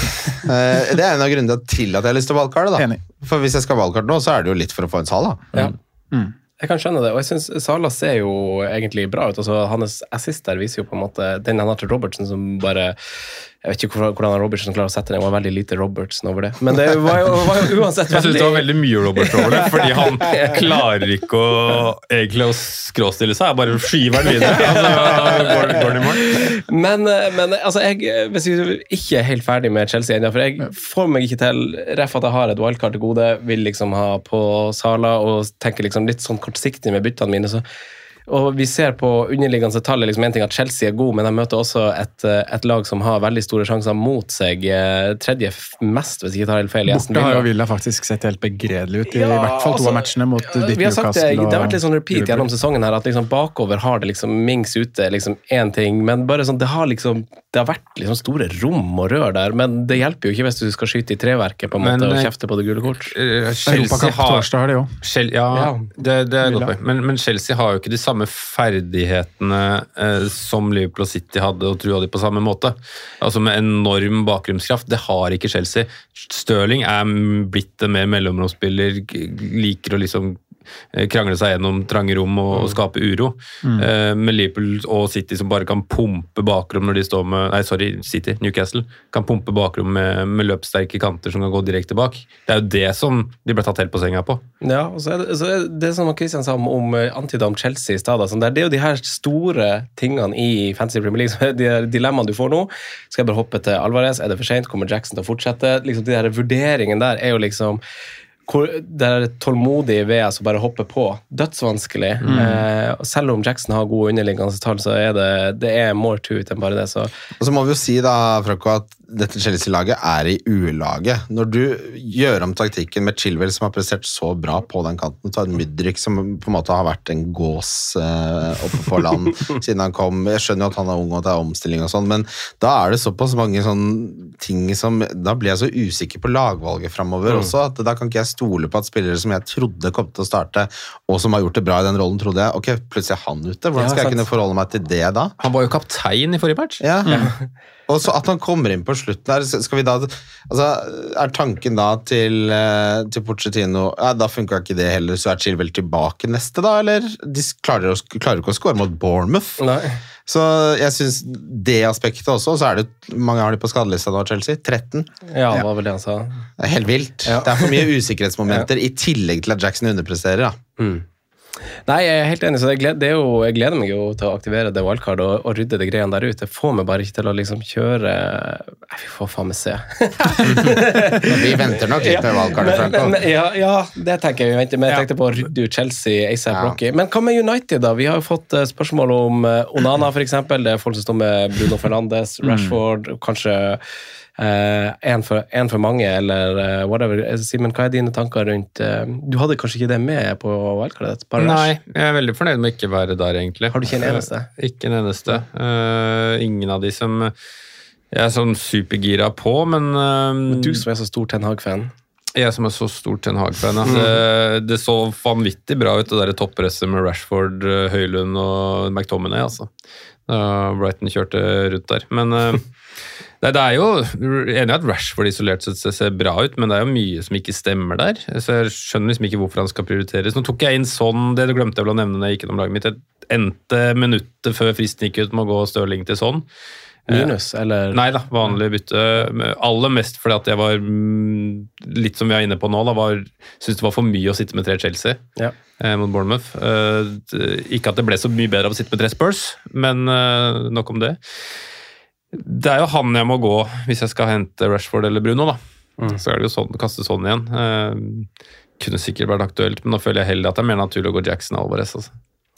Det er en av grunnene til at jeg har lyst til wildcard da. For hvis jeg skal wildcard nå, så er det jo litt for å få en Salah. Jeg kan skjønne det, og jeg synes Salah ser jo egentlig bra ut. Altså, hans assist der viser jo på en måte den han har til Robertson som bare... Jeg vet ikke hvordan Robertson klarer å sette det. Det var veldig lite Robertson over det. Men det var jo uansett veldig... Jeg synes det var veldig mye Robertson over det, fordi han klarer ikke egentlig å skråstille seg. Jeg bare skyver den videre. Går den i mål. Men altså, hvis jeg ikke er helt ferdig med Chelsea ennå, for jeg får meg ikke til ref at jeg har et wildcard til gode, vil liksom ha på Salah og tenker liksom litt sånn kortsiktig med byttene mine, så og vi ser på underliggende tallet liksom en ting at Chelsea er god, men de møter også et lag som har veldig store sjanser mot seg. Tredje mest, hvis jeg ikke tar helt feil. Borte har jo Villa faktisk sett helt begredelig ut, i hvert fall 2 av matchene mot ditt Newcastle. Det har vært litt sånn repeat gjennom sesongen her, at liksom bakover har det liksom Mings ute, liksom en ting, men bare sånn, det har vært liksom store rom og rør der, men det hjelper jo ikke hvis du skal skyte i treverket på en måte og kjefte på det gule kort. Europacup på torsdag har det jo. Det er godt poeng. Men Chelsea har jo ikke de samme ferdighetene som Liverpool og City hadde, og trua de på samme måte. Altså med enorm bakromskraft, det har ikke Chelsea. Sterling er blitt en mer mellomromsspiller, liker å liksom krangle seg gjennom trange rom og skape uro. Med Liverpool og City som bare kan pumpe bakrom når de står med Newcastle kan pumpe bakrom med løpssterke kanter som kan gå direkte bak. Det er jo det som de ble tatt helt på senga på. Ja, og så er det som Christian sa om antydet om Chelsea i stedet, det er jo de her store tingene i Fantasy Premier League, de dilemmaene du får nå. Skal jeg bare hoppe til Alvarez? Er det for sent? Kommer Jackson til å fortsette? Liksom, de her vurderingene der er jo liksom det er tålmodig ved å bare hoppe på. Dødsvanskelig. Selv om Jackson har gode underliggende tall, så er det er more to it enn bare det. Så. Og så må vi jo si da, Franco, at dette Chelsea-laget er i U-laget. Når du gjør om taktikken med Chilwell, som har prestert så bra på den kanten, og tar en Mudryk som på en måte har vært en gås oppe på land siden han kom. Jeg skjønner jo at han er ung og det er omstilling og sånn, men da er det såpass mange sånne ting som, da blir jeg så usikker på lagvalget fremover også, at da kan ikke jeg stole på at spillere som jeg trodde kom til å starte, og som har gjort det bra i den rollen, trodde jeg, ok, plutselig er han ute. Hvordan skal jeg kunne forholde meg til det da? Han var jo kaptein i forrige match. Ja. Og så at han kommer inn på slutten der, skal vi da, altså, er tanken da til Pochettino, ja, da funker ikke det heller, så er Chilwell tilbake neste da, eller de klarer ikke å score mot Bournemouth? Nei. Så jeg synes det aspektet også, så er det, mange har de på skadelista nå, Chelsea, 13. Ja, det var vel det han sa. Det er helt vilt. Ja. Det er for mye usikkerhetsmomenter i tillegg til at Jackson underpresterer da. Nei, jeg er helt enig, så jeg gleder meg jo til å aktivere det wildcard og rydde det greiene der ute. Jeg får meg bare ikke til å liksom kjøre. Vi får faen meg se. Vi venter nok litt med wildcardet, Franco. Ja, det tenker jeg vi venter med. Jeg tenkte på å rydde ut Chelsea, A$AP Rocky. Men hva med United da? Vi har jo fått spørsmål om Onana for eksempel. Det er folk som står med Bruno Fernandes, Rashford, kanskje en for mange, eller whatever. Simen, hva er dine tanker rundt du hadde kanskje ikke det med på wildcardet? Nei, jeg er veldig fornøyd med ikke være der egentlig. Har du ikke en eneste? Ikke en eneste. Ingen av de som jeg er sånn supergira på, men du som er så stor Ten Hag-fan. Jeg som er så stor Ten Hag-fan. Det så vanvittig bra ut, det der toppresset med Rashford, Høylund og McTominay, altså. Da Brighton kjørte rundt der. Men det er jo enig at Rashford isolert sett ser bra ut, men det er jo mye som ikke stemmer der. Så jeg skjønner liksom ikke hvorfor han skal prioriteres. Nå tok jeg inn sånn, det glemte jeg vel å nevne når jeg gikk gjennom laget mitt. Jeg endte minuttet før fristen gikk ut med å gå Sterling til sånn. Minus, eller? Nei da, vanlig bytte. Aller mest fordi at jeg var litt som vi er inne på nå, synes det var for mye å sitte med 3 Chelsea mot Bournemouth. Ikke at det ble så mye bedre av å sitte med 3 Spurs, men nok om det. Det er jo han jeg må gå hvis jeg skal hente Rashford eller Bruno da. Så er det jo sånn, kaste sånn igjen. Kunne sikkert vært aktuelt, men nå føler jeg heller at det er mer naturlig å gå Jackson Alvarez altså.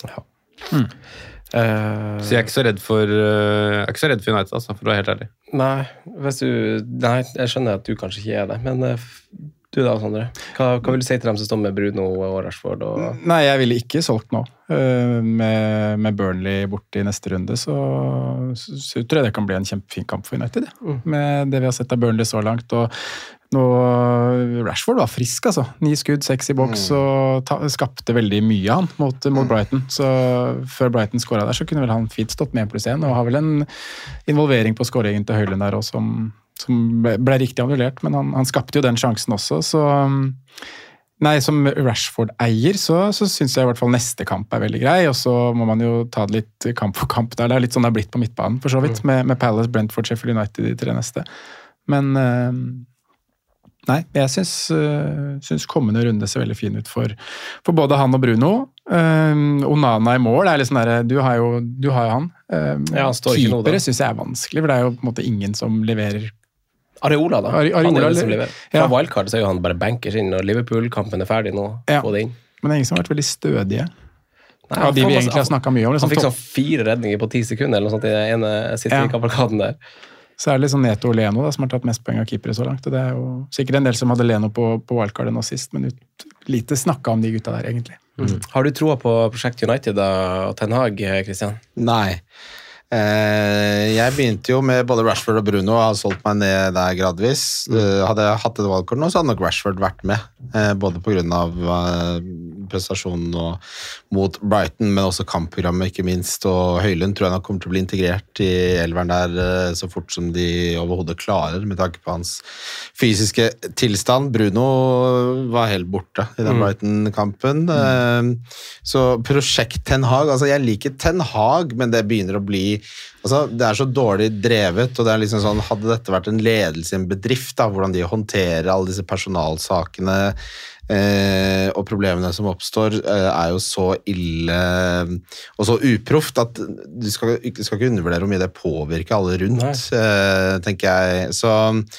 Så jeg er ikke så redd for United altså, for å være helt ærlig. Nei, jeg skjønner at du kanskje ikke er det, men du da, Sondre? Hva vil du si til dem som står med Bruno og Rashford? Nei, jeg ville ikke solgt nå. Med Burnley borte i neste runde, så tror jeg det kan bli en kjempefin kamp for United. Med det vi har sett av Burnley så langt, og nå Rashford var frisk, altså. 9 skudd, 6 i boks, og skapte veldig mye han mot Brighton. Så før Brighton skåret der, så kunne vel han fint stått med +1, og har vel en involvering på skåringen til Høylund der også, som ble riktig annullert, men han skapte jo den sjansen også, så nei, som Rashford-eier så synes jeg i hvert fall neste kamp er veldig grei, og så må man jo ta det litt kamp for kamp der, det er litt sånn det er blitt på midtbanen for så vidt, med Palace, Brentford, Sheffield United de 3 neste, men nei, jeg synes kommende runde ser veldig fin ut for både han og Bruno. Onana i mål, det er litt sånn der, du har jo han. Keepere synes jeg er vanskelig, for det er jo på en måte ingen som leverer. Areola da, han er det som leverer. Fra wildcard så er jo han bare bankers inn, og Liverpool-kampen er ferdig nå, få det inn. Men det er ingen som har vært veldig stødige. Av de vi egentlig har snakket mye om. Han fikk sånn 4 redninger på 10 sekunder, eller noe sånt i den ene City-kavalkaden der. Så er det litt sånn Neto og Leno da, som har tatt mest poeng av keepere så langt. Og det er jo sikkert en del som hadde Leno på wildcardet nå sist, men lite snakket om de gutta der, egentlig. Har du troa på Prosjekt United da, og Ten Hag, Christian? Nei. Jeg begynte jo med både Rashford og Bruno og har solgt meg ned der gradvis. Hadde jeg hatt et valgkort nå, så hadde nok Rashford vært med. Både på grunn av prestasjonen mot Brighton, men også kampprogrammet ikke minst. Og Høylund tror jeg nok kommer til å bli integrert i elveren der så fort som de overhodet klarer, med tanke på hans fysiske tilstand. Bruno var helt borte i den Brighton-kampen. Så Prosjekt Ten Hag, altså jeg liker Ten Hag, men det begynner å bli altså, det er så dårlig drevet, og det er liksom sånn, hadde dette vært en ledelse i en bedrift, da, hvordan de håndterer alle disse personalsakene og problemene som oppstår, er jo så ille og så uproft at du skal ikke undervurdere hvor mye det påvirker alle rundt, tenker jeg. Så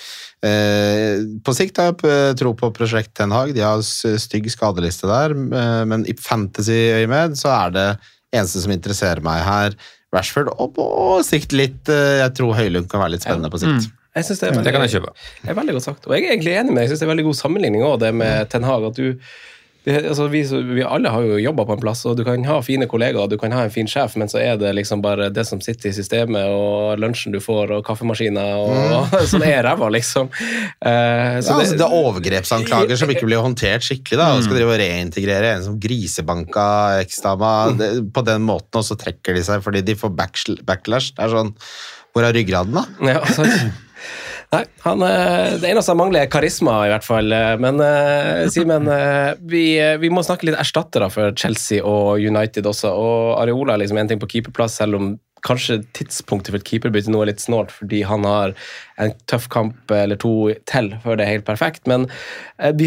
på sikt har jeg tro på Prosjekt Ten Hag. De har stygg skadeliste der, men i fantasy-øyemed så er det eneste som interesserer meg her Rashford, og på sikt litt jeg tror Høylund kan være litt spennende på sikt. Jeg synes det kan jeg kjøpe. Det er veldig godt sagt, og jeg er egentlig enig med deg. Jeg synes det er veldig god sammenligning også, det med Ten Hag, at altså vi alle har jo jobbet på en plass, og du kan ha fine kollegaer, du kan ha en fin sjef, men så er det liksom bare det som sitter i systemet, og lunsjen du får, og kaffemaskiner, og sånn ræva, liksom. Så altså, det er overgrepsanklager som ikke blir håndtert skikkelig, da, og skal drive og reintegrere en som grisebanka eksdama på den måten, og så trekker de seg fordi de får backlash. Det er sånn, hvor er ryggraden da? Ja, sant. Nei, det eneste han mangler er karisma i hvert fall, men Simen, vi må snakke litt erstattere for Chelsea og United også, og Areola er liksom en ting på keeperplass, selv om kanskje tidspunktet for et keeperbytte nå er litt snart, fordi han har en tøff kamp eller 2 til før det er helt perfekt, men vi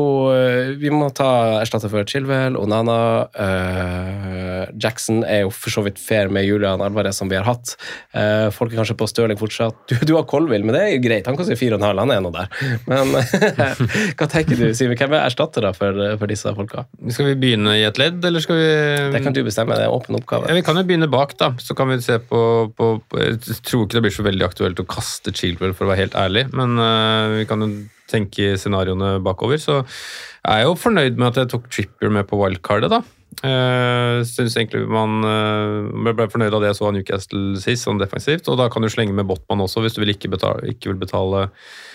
må ta erstatter for Chilwell, Onana, Jackson er jo for så vidt fair med Julian Alvarez som vi har hatt. Folk er kanskje på Sterling fortsatt. Du har Colville, men det er jo greit. Han kan si 4,5, han er noe der. Men hva tenker du, Simen? Hvem er erstattere for disse folka? Skal vi begynne i et ledd, eller skal vi... Det kan du bestemme, det er en åpen oppgave. Ja, vi kan jo begynne bak da, så kan vi se på jeg tror ikke det blir så veldig aktuelt å kaste Chilwell, for å være helt ærlig, men vi kan jo tenke scenarioene bakover, så er jeg jo fornøyd med at jeg tok Trippier med på wildcardet da. Synes egentlig man ble fornøyd av det jeg så av Newcastle sist, sånn defensivt, og da kan du slenge med Botman også, hvis du ikke vil betale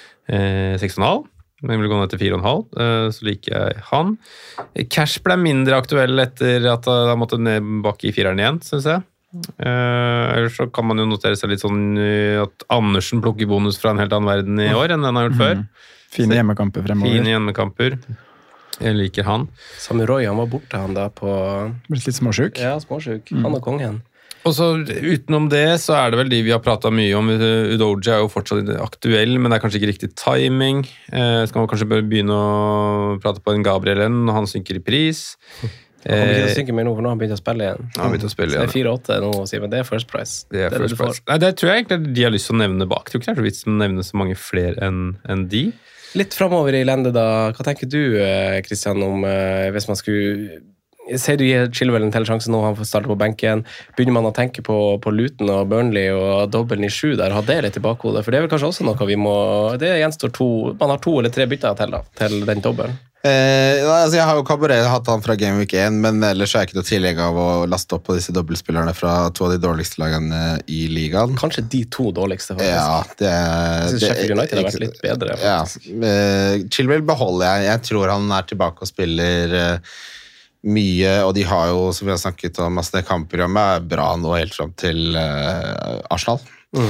6,5, men vil gå ned til 4,5, så liker jeg han. Cash ble mindre aktuell etter at jeg måtte ned bak i 4'eren igjen, synes jeg. Ellers så kan man jo notere seg litt sånn at Andersen plukker bonus fra en helt annen verden i år enn den har gjort før. Fine hjemmekamper fremover. Fine hjemmekamper. Jeg liker han. Samurai, han var borte han da på... Blitt litt småsjuk. Ja, småsjuk. Han og kongen. Og så utenom det så er det vel de vi har pratet mye om. Udoji er jo fortsatt aktuell, men det er kanskje ikke riktig timing. Skal man kanskje begynne å prate på en Gabrielen når han synker i pris. Han kommer ikke til å synke mer nå, for nå har han begynt å spille igjen. Så det er 4-8 nå, Simen. Det er first price. Det er first price. Nei, det tror jeg egentlig de har lyst til å nevne bak. Jeg tror ikke det er så vits å nevne så mange flere enn de. Litt fremover i landet da. Hva tenker du, Christian, om hvis man skulle... Sier du gir Chilwell en til sjanse nå, han får starte på benken. Begynner man å tenke på Luton og Burnley og dobbelen i 7 der, ha det litt i bakhodet? For det er vel kanskje også noe vi må... Det gjenstår 2... Man har 2 eller 3 bytter til den dobbelen. Altså jeg har jo Cabaret hatt han fra Game Week 1, men ellers er jeg ikke noe tillegg av å laste opp på disse dobbeltspillerne fra 2 av de dårligste lagene i ligaen. Kanskje de 2 dårligste, faktisk. Ja, jeg synes Sheffield United har vært litt bedre. Ja, Chilwell beholder jeg. Jeg tror han er tilbake og spiller mye, og de har jo, som vi har snakket om, altså det kampprogrammet er bra nå helt frem til Arsenal.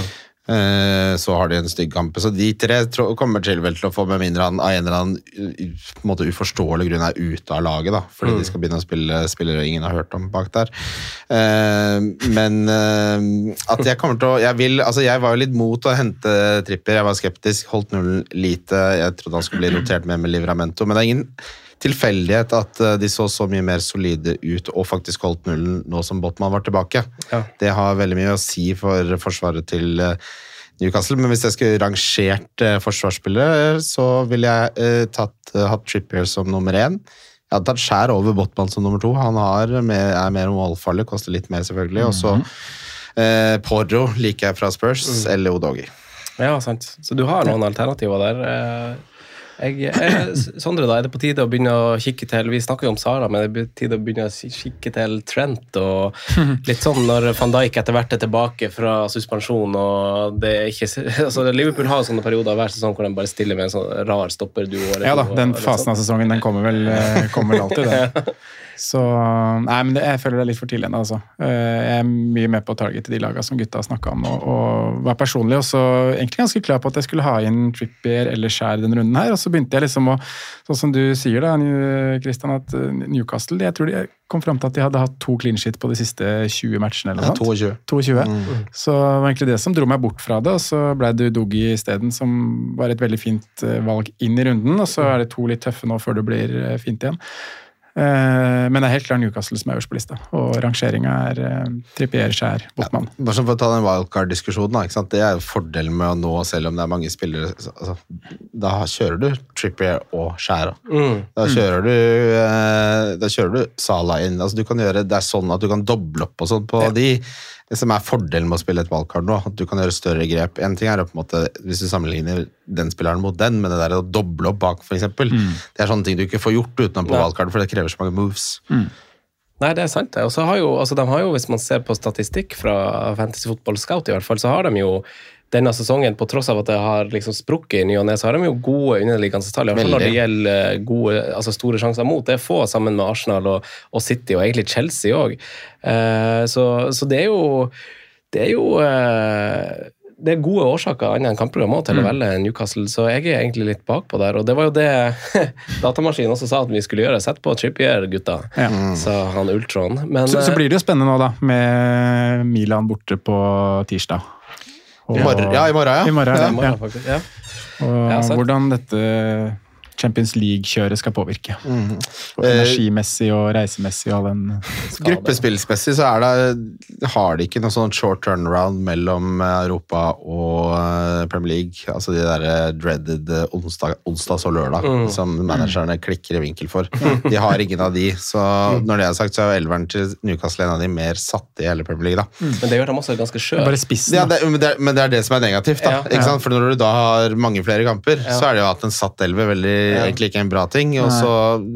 Så har de en stygg kamp, så de 3 kommer Chilwell til å få, med mindre han av en eller annen på en måte uforståelig grunn er ute av laget da, fordi de skal begynne å spille spillere ingen har hørt om bak der, men at jeg kommer til å jeg var jo litt mot å hente Trippier, jeg var skeptisk, holdt nullen lite, jeg trodde han skulle bli notert med Livramento, men det er ingen tilfeldighet at de så mye mer solide ut og faktisk holdt nullen nå som Botman var tilbake. Ja. Det har veldig mye å si for forsvaret til Newcastle, men hvis jeg skulle rangert forsvarsspillere, så ville jeg hatt Trippier som nummer 1. Jeg hadde tatt Skjær over Botman som nummer 2. Han er mer målfarlig, koster litt mer selvfølgelig. Og så Porro liker jeg fra Spurs, eller Udogi. Ja, sant. Så du har noen alternativer der. Sondre, da er det på tide å begynne å kikke til, vi snakker jo om Sara, men det er på tide å begynne å kikke til Trent, og litt sånn når Van Dijk etter hvert er tilbake fra suspensjon, og det er ikke, altså Liverpool har sånne perioder hver sesong hvor de bare stiller med en sånn rar stopperduo. Ja da, den fasen av sesongen, den kommer vel alltid, det. Så, nei, men jeg føler det er litt for tidlig ennå, altså. Jeg er mye med på å targete de lagene som gutta har snakket om, og var personlig, og så egentlig ganske klar på at jeg skulle ha inn Trippier eller Skjær den runden her, og så begynte jeg liksom å, sånn som du sier da, Christian, at Newcastle, jeg tror de kom frem til at de hadde hatt 2 clean sheet på de siste 20 matchene, eller noe sånt. 22. Så det var egentlig det som dro meg bort fra det, og så ble det Udogi i stedet, som var et veldig fint valg inn i runden, og så er det 2 litt tøffe nå før det blir fint igjen. Men det er helt klart Newcastle som er øverst på lista, og rangeringen Trippier, Skjær, Botman. Ja, bare for å ta den wildcard-diskusjonen, ikke sant? Det er jo fordelen med å nå, selv om det er mange spillere, altså, da kjører du Trippier og Skjær. Da kjører du Salah inn. Altså, du kan gjøre, det er sånn at du kan doble opp og sånn på de. Det som er fordelen med å spille et wildcard nå, at du kan gjøre større grep. En ting er på en måte, hvis du sammenligner den spilleren mot den, men det der å doble opp bak, for eksempel, det er sånne ting du ikke får gjort utenom på wildcard, for det krever så mange moves. Nei, det er sant det. Og så har jo, altså de har jo, hvis man ser på statistikk fra Fantasy Football Scout i hvert fall, så har de jo denne sesongen, på tross av at det har liksom sprukket i ny og ned, så har de jo gode underliggende tall, i hvert fall når det gjelder gode, altså store sjanser mot. Det er få sammen med Arsenal og City, og egentlig Chelsea også. Så det er gode årsaker annet enn kampprogrammet til å velge Newcastle, så jeg er egentlig litt bakpå der, og det var jo det datamaskinen også sa at vi skulle gjøre. Sett på Trippier, gutta, sa han Ultron. Men, så blir det jo spennende nå da, med Milan borte på tirsdag. I morgen, ja. I morgen, faktisk, ja. Og hvordan dette Champions League-kjøret skal påvirke. Og energimessig og reisemessig og den gruppespillsmessig så har de ikke noe sånn short turnaround mellom Europa og Premier League, altså de der dreaded onsdags og lørdag som managerne klikker i vinkel for. De har ingen av de, så når det er sagt så er jo elveren til Newcastle en av de mer satt i hele Premier League da. Men det gjør dem også ganske skjør. Bare spissen. Ja, men det er det som er negativt da, ikke sant? For når du da har mange flere kamper, så er det jo at en satt elve veldig egentlig ikke en bra ting, og så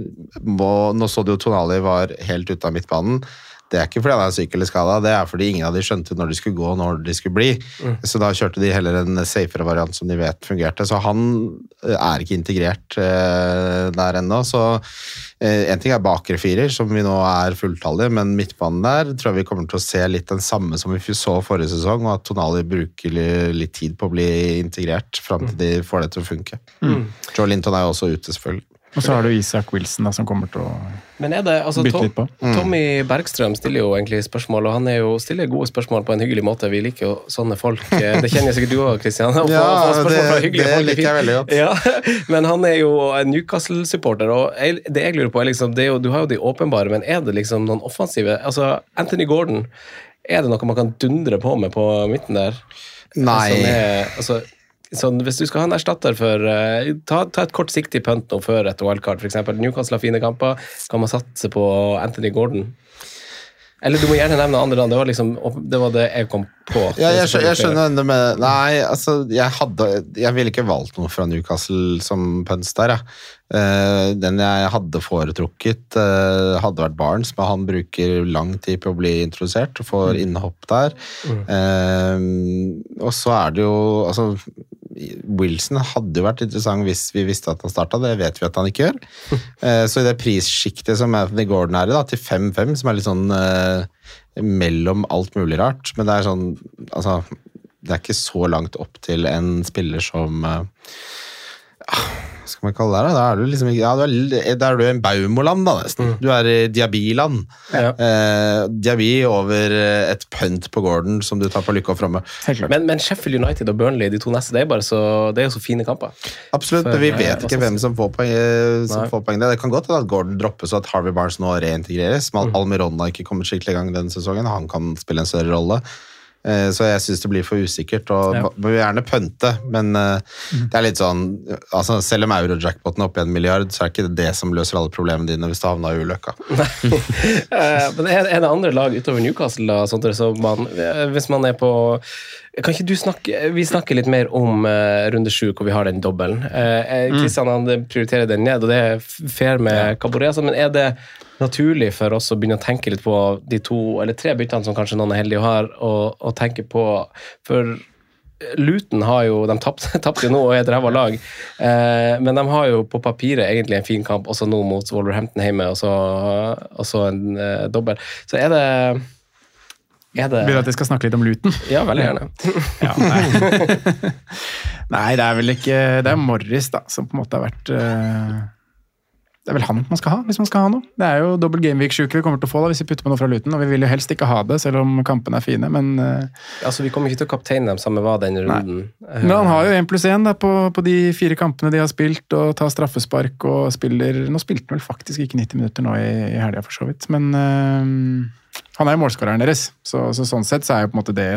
nå så du jo Tonali var helt ute av midtbanen. Det er ikke fordi han er syk eller skadet, det er fordi ingen av de skjønte når de skulle gå og når de skulle bli. Så da kjørte de heller en safere variant som de vet fungerte. Så han er ikke integrert der ennå. Så en ting er bakre firer, som vi nå er fulltallige, men midtbanen der tror jeg vi kommer til å se litt den samme som vi så forrige sesong, og at Tonali bruker litt tid på å bli integrert frem til de får det til å funke. Joe Linton er jo også ute, selvfølgelig. Og så har du Isak Wilson da, som kommer til å bytte litt på. Tommy Bergstrøm stiller jo egentlig spørsmål, og han stiller gode spørsmål på en hyggelig måte. Vi liker jo sånne folk. Det kjenner sikkert du også, Christian. Ja, det liker jeg veldig godt. Ja, men han er jo en Newcastle-supporter, og det jeg lurer på liksom, du har jo de åpenbare, men er det liksom noen offensive? Altså, Anthony Gordon, er det noe man kan dundre på med på midten der? Nei. Så hvis du skal ha en erstatter for ta et kortsiktig punt nå før et wildcard, for eksempel Newcastle har fine kamper, kan man satse på Anthony Gordon? Eller du må gjerne nevne andre, det var det jeg kom på. Ja, jeg skjønner det med, nei, altså jeg ville ikke valgt noe fra Newcastle som punts der, den jeg hadde foretrukket hadde vært Barnes, men han bruker lang tid på å bli introdusert og får innhopp der. Og så er det jo, altså Wilson hadde jo vært interessant hvis vi visste at han startet, det vet vi at han ikke gjør. Så i det prissjiktet som Anthony Gordon er i da, til 5-5, som er litt sånn mellom alt mulig rart, men det er sånn, altså, det er ikke så langt opp til en spiller som hva skal man kalle det da? Da er du liksom, ja, da er du en Baumoland da nesten. Du er i Diaby-land. Diaby over et punt på Gordon som du tar på lykke og fremme. Men Sheffield United og Burnley, de to neste, det er jo så fine kamper. Absolutt, men vi vet ikke hvem som får poeng. Det kan godt at Gordon droppes og at Harvey Barnes nå reintegreres. Almiron har ikke kommet skikkelig i gang denne sesongen. Han kan spille en større rolle. Så jeg synes det blir for usikkert, og må gjerne pønte, men det litt sånn, altså selv om euro-jackpoten er oppe i 1 milliard, så ikke det som løser alle problemene dine hvis du havner i ulykka. Men er det andre lag utover Newcastle da, sånt, så hvis man på kan ikke du vi snakker litt mer om runde 7 hvor vi har den dobbelen. Kristian han prioriterer den ned, og det fair med Caboret, men det naturlig for oss å begynne å tenke litt på de 2 eller 3 byttene som kanskje noen heldige har å tenke på, for Luton har jo, de tappte jo nå og et ræva lag, men de har jo på papiret egentlig en fin kamp også nå mot Wolverhampton hjemme, og så en dobbel. Så det Vil du at jeg skal snakke litt om Luton? Ja, veldig gjerne. Nei, det vel ikke... Det Morris da, som på en måte har vært... Det vel han man skal ha, hvis man skal ha noe. Det jo dobbelt gameweek-sjuke vi kommer til å få da, hvis vi putter på noe fra Luton, og vi vil jo helst ikke ha det, selv om kampene fine, men... Altså, vi kommer ikke til å kapteine dem samme hva den runden. Men han har jo 1+1 da, på de 4 kampene de har spilt, og tar straffespark, og spiller... Nå spilte han vel faktisk ikke 90 minutter nå i helga for så vidt, men... Han jo målskåreren deres, så sånn sett så jo på en måte det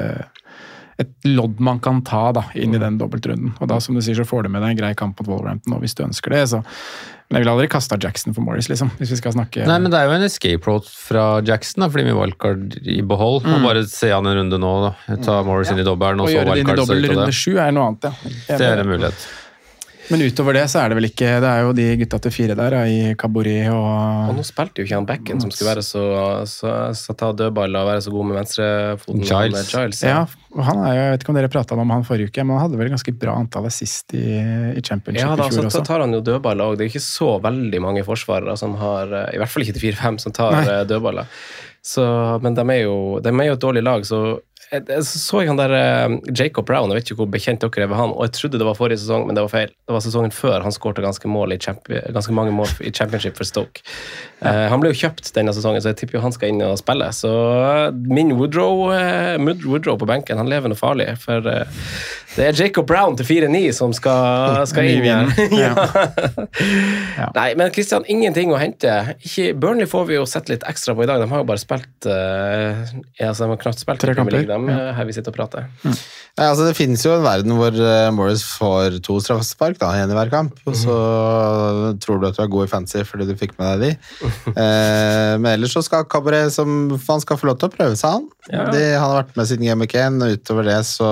et lodd man kan ta da, inn i den dobbeltrunden. Og da, som du sier, så får du med deg en grei kamp mot Wolverhampton, og hvis du ønsker det, så... Men jeg vil aldri kaste Jackson for Morris, liksom, hvis vi skal snakke... Nei, men det jo en escape route fra Jackson, da, fordi med wildcard i behold. Må bare se han en runde nå, da. Ta Morris inn i dobbelen, og så wildcard. Og gjøre det inn i dobbel runde 7 noe annet, ja. Det en mulighet. Men utover det så det vel ikke, det jo de gutta til 4 der, i Caboret og... Og nå spilte jo ikke han Becken, som skulle være så ta dødball og være så god med venstrefoten. Giles. Ja, og han jeg vet ikke om dere pratet om han forrige uke, men han hadde vel ganske bra antall assist i Championship ja, da, i fjor også. Ja, så tar han jo dødballer, og det ikke så veldig mange forsvarere som har, i hvert fall ikke til 4-5 som tar dødballer. Så, men de jo et dårlig lag, så... Så jeg han der Jacob Brown, jeg vet ikke hvor bekjent dere ved han, og jeg trodde det var forrige sesong, men det var feil. Det var sesongen før han skårte ganske mange mål i Championship for Stoke. Han ble jo kjøpt denne sesongen, så jeg tipper jo han skal inn og spille. Så min Woodrow på benken, han lever noe farlig, for det Jacob Brown til 4-9 som skal inn her. Ja. Nei, men Kristian, ingenting å hente. Burnley får vi jo sett litt ekstra på i dag. De har jo bare spilt de har knapt spilt 3 kamper. Her vi sitter og prater. Ja, altså det finnes jo en verden hvor Morris får 2 straffespark da, en i hver kamp, og så tror du at du god i fantasy fordi du fikk med deg de. Men ellers så skal Caboret, som han skal få lov til å prøve seg han. Ja. Han har vært med siden Game Week 1, og utover det så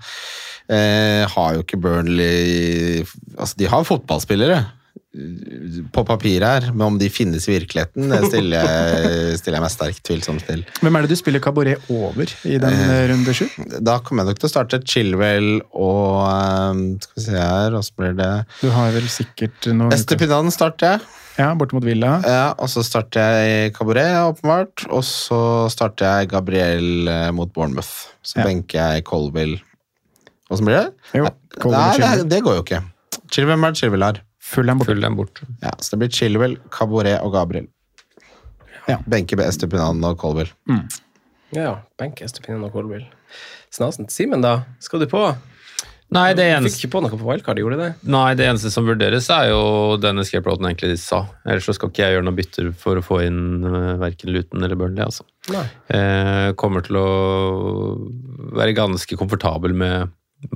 har jo ikke Burnley... Altså, de har fotballspillere på papir her, men om de finnes i virkeligheten, det stiller jeg meg sterkt tvilsomt til. Hvem det du spiller Caboret over i den runde 7? Da kommer jeg nok til å starte Chilwell og skal vi se her, og så blir det... Du har vel sikkert noe... Estupinan starter jeg. Ja, borte mot Villa. Ja, og så starter jeg Caboret, åpenbart, og så starter jeg Gabriel mot Bournemouth. Så benker jeg Colville. Hvordan blir det? Jo, Nei, det går jo ikke. Chilwell har. Fulham bort. Ja, så det blir Chilwell, Caboret og Gabriel. Ja. Benke Estupinan og Colville. Ja, benke Estupinan og Colville. Snasent. Simen da, skal du på? Nei, det eneste... Fikk ikke på noe på wildcard, gjorde det? Nei, det eneste som vurderes jo denne escape-routen egentlig sa. Ellers så skal ikke jeg gjøre noe bytter for å få inn hverken Luton eller Burnley, altså. Nei. Kommer til å være ganske komfortabel med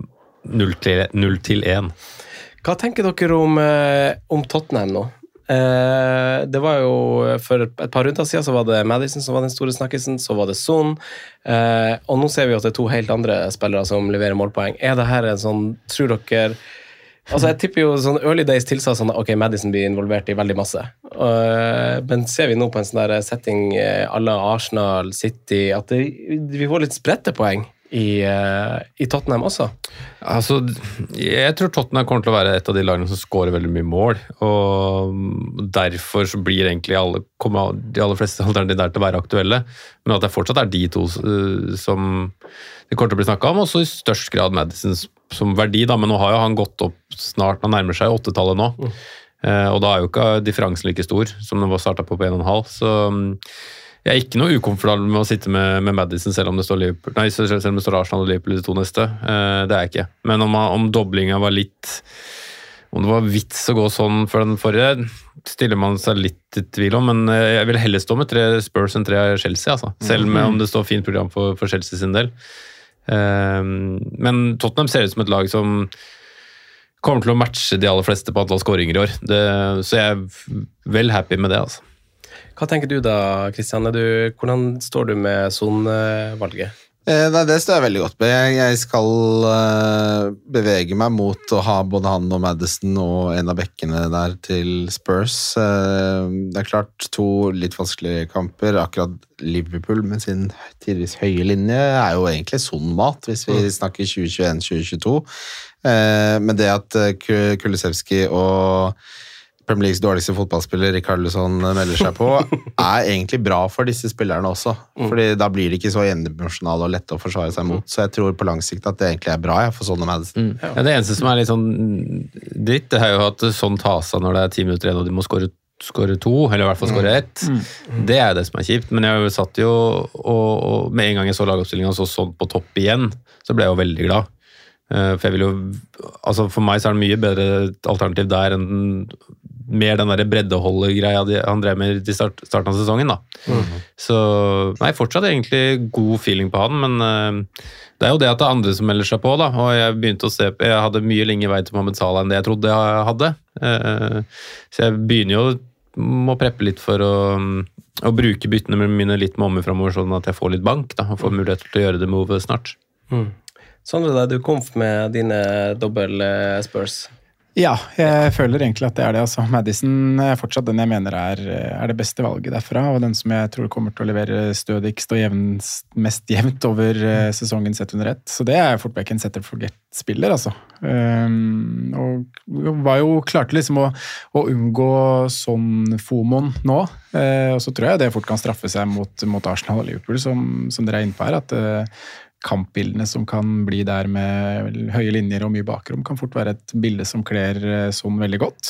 0-1. Hva tenker dere om Tottenham nå? Det var jo for et par runder siden så var det Maddison som var den store snakkisen, så var det Son, og nå ser vi at det 2 helt andre spillere som leverer målpoeng. Det her en sånn, tror dere altså jeg tipper jo sånn early days tilsa sånn ok, Maddison blir involvert i veldig masse, men ser vi nå på en sånn der setting à la Arsenal, City, at vi får litt spredte poeng i Tottenham også? Altså, jeg tror Tottenham kommer til å være et av de lagene som skårer veldig mye mål, og derfor så blir egentlig de aller fleste alternativene der til å være aktuelle, men at det fortsatt de 2 som det kommer til å bli snakket om, også i størst grad Maddison som verdi, da, men nå har jo han gått opp snart, han nærmer seg 8-tallet nå, og da jo ikke differansen like stor som den var startet på 1,5, så jeg ikke noe ukomfortabel med å sitte med Maddison selv om det står Liverpool, nei, selv om det står Arsenal og Liverpool i de 2 neste. Det jeg ikke. Men om doblingen var litt... Om det var vits å gå sånn for den forrige, stiller man seg litt i tvil om, men jeg vil heller stå med 3 Spurs enn 3 Chelsea, altså. Selv om det står fint program for Chelsea sin del. Men Tottenham ser ut som et lag som kommer til å matche de aller fleste på antall skåringer i år. Så jeg er vel happy med det, altså. Hva tenker du da, Kristian? Hvordan står du med Son-valget? Nei, det står jeg veldig godt med. Jeg skal bevege meg mot å ha både han og Maddison og en av bekkene der til Spurs. Det er klart 2 litt vanskelige kamper. Akkurat Liverpool med sin tidligere høye linje er jo egentlig sånn mat, hvis vi snakker 2021-2022. Men det at Kulusevski og Premier Leagues dårligste fotballspiller Richarlison melder seg på, er egentlig bra for disse spillerne også. Fordi da blir det ikke så endimensjonale og lette å forsvare seg mot. Så jeg tror på lang sikt at det egentlig er bra for Son og Maddison. Ja, det eneste som er litt sånn dritt, det er jo at sånn tas av når det er 10 minutter igjen og de må skåre 2, eller i hvert fall skåre 1. Det er jo det som er kjipt. Men jeg satt jo, og med en gang jeg så lagoppstillingen og så sånn på topp igjen, så ble jeg jo veldig glad. For jeg vil jo, altså for meg så er det mye bedre alternativ der enn mer den der breddeholde-greia han drev med i starten av sesongen da. Så nei, fortsatt egentlig god feeling på han, men det er jo det at det er andre som melder seg på da, og jeg begynte å se, jeg hadde mye lengre vei til Mohamed Salah enn det jeg trodde jeg hadde. Så jeg begynner jo å preppe litt for å bruke byttene mine litt med om i fremover, sånn at jeg får litt bank da, og får mulighet til å gjøre det movet snart. Sondre, da du komf med dine dobbel Spurs. Ja, jeg føler egentlig at det er det. Altså, Maddison er fortsatt den jeg mener er det beste valget derfra, og den som jeg tror kommer til å levere stødigst og mest jevnt over sesongen sett under ett. Så det er fort vekk en set-and-forget-spiller, altså. Og var jo klart liksom å unngå sånn FOMOen nå, og så tror jeg det fort kan straffe seg mot Arsenal og Liverpool, som dere er inne på her, at kampbildene som kan bli der med høye linjer og mye bakrom kan fort være et bilde som kler sånn veldig godt.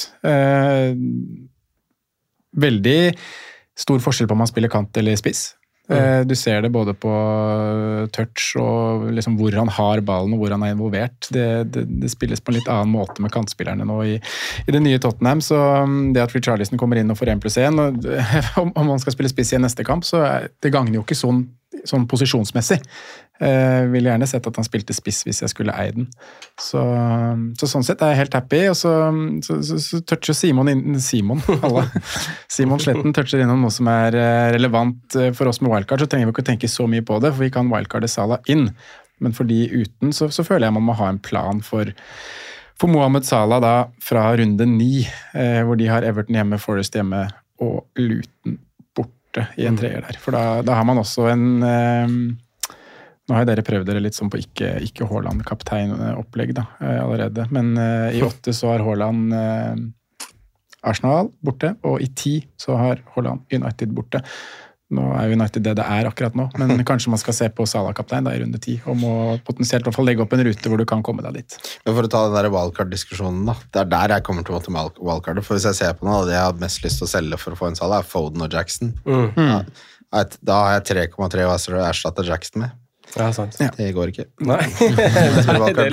Veldig stor forskjell på om man spiller kant eller spiss. Du ser det både på touch og liksom hvor han har ballen og hvor han er involvert. Det spilles på en litt annen måte med kantspillerne nå i det nye Tottenham, så det at Richarlison kommer inn og får 1+1, og om han skal spille spiss i neste kamp, så det gagner jo ikke sånn posisjonsmessig. Ville gjerne sett at han spilte spiss hvis jeg skulle eie den. Så sånn sett er jeg helt happy, og så toucher Simon Sletten toucher innom noe som er relevant for oss med wildcard, så trenger vi ikke å tenke så mye på det, for vi kan wildcarde Salah inn, men for de uten så føler jeg man må ha en plan for Mohamed Salah da fra runde 9, hvor de har Everton hjemme, Forest hjemme og Luton borte i en treer der, for da har man også en nå har dere prøvd dere litt sånn på ikke Haaland-kaptein-opplegg da, allerede, men i 8 så har Haaland Arsenal borte, og i 10 så har Haaland United borte. Nå er United det er akkurat nå, men kanskje man skal se på Salah-kaptein da i runde 10, og må potensielt i hvert fall legge opp en rute hvor du kan komme deg dit. Men for å ta den der wildcard-diskusjonen da, det er der jeg kommer til å måtte wildcardet, for hvis jeg ser på noe, det jeg har mest lyst til å selge for å få en Salah er Foden og Jackson. Da har jeg 3,3 og erstatter Jackson med. Ja, sant. Ja. Det går ikke. Nei. Det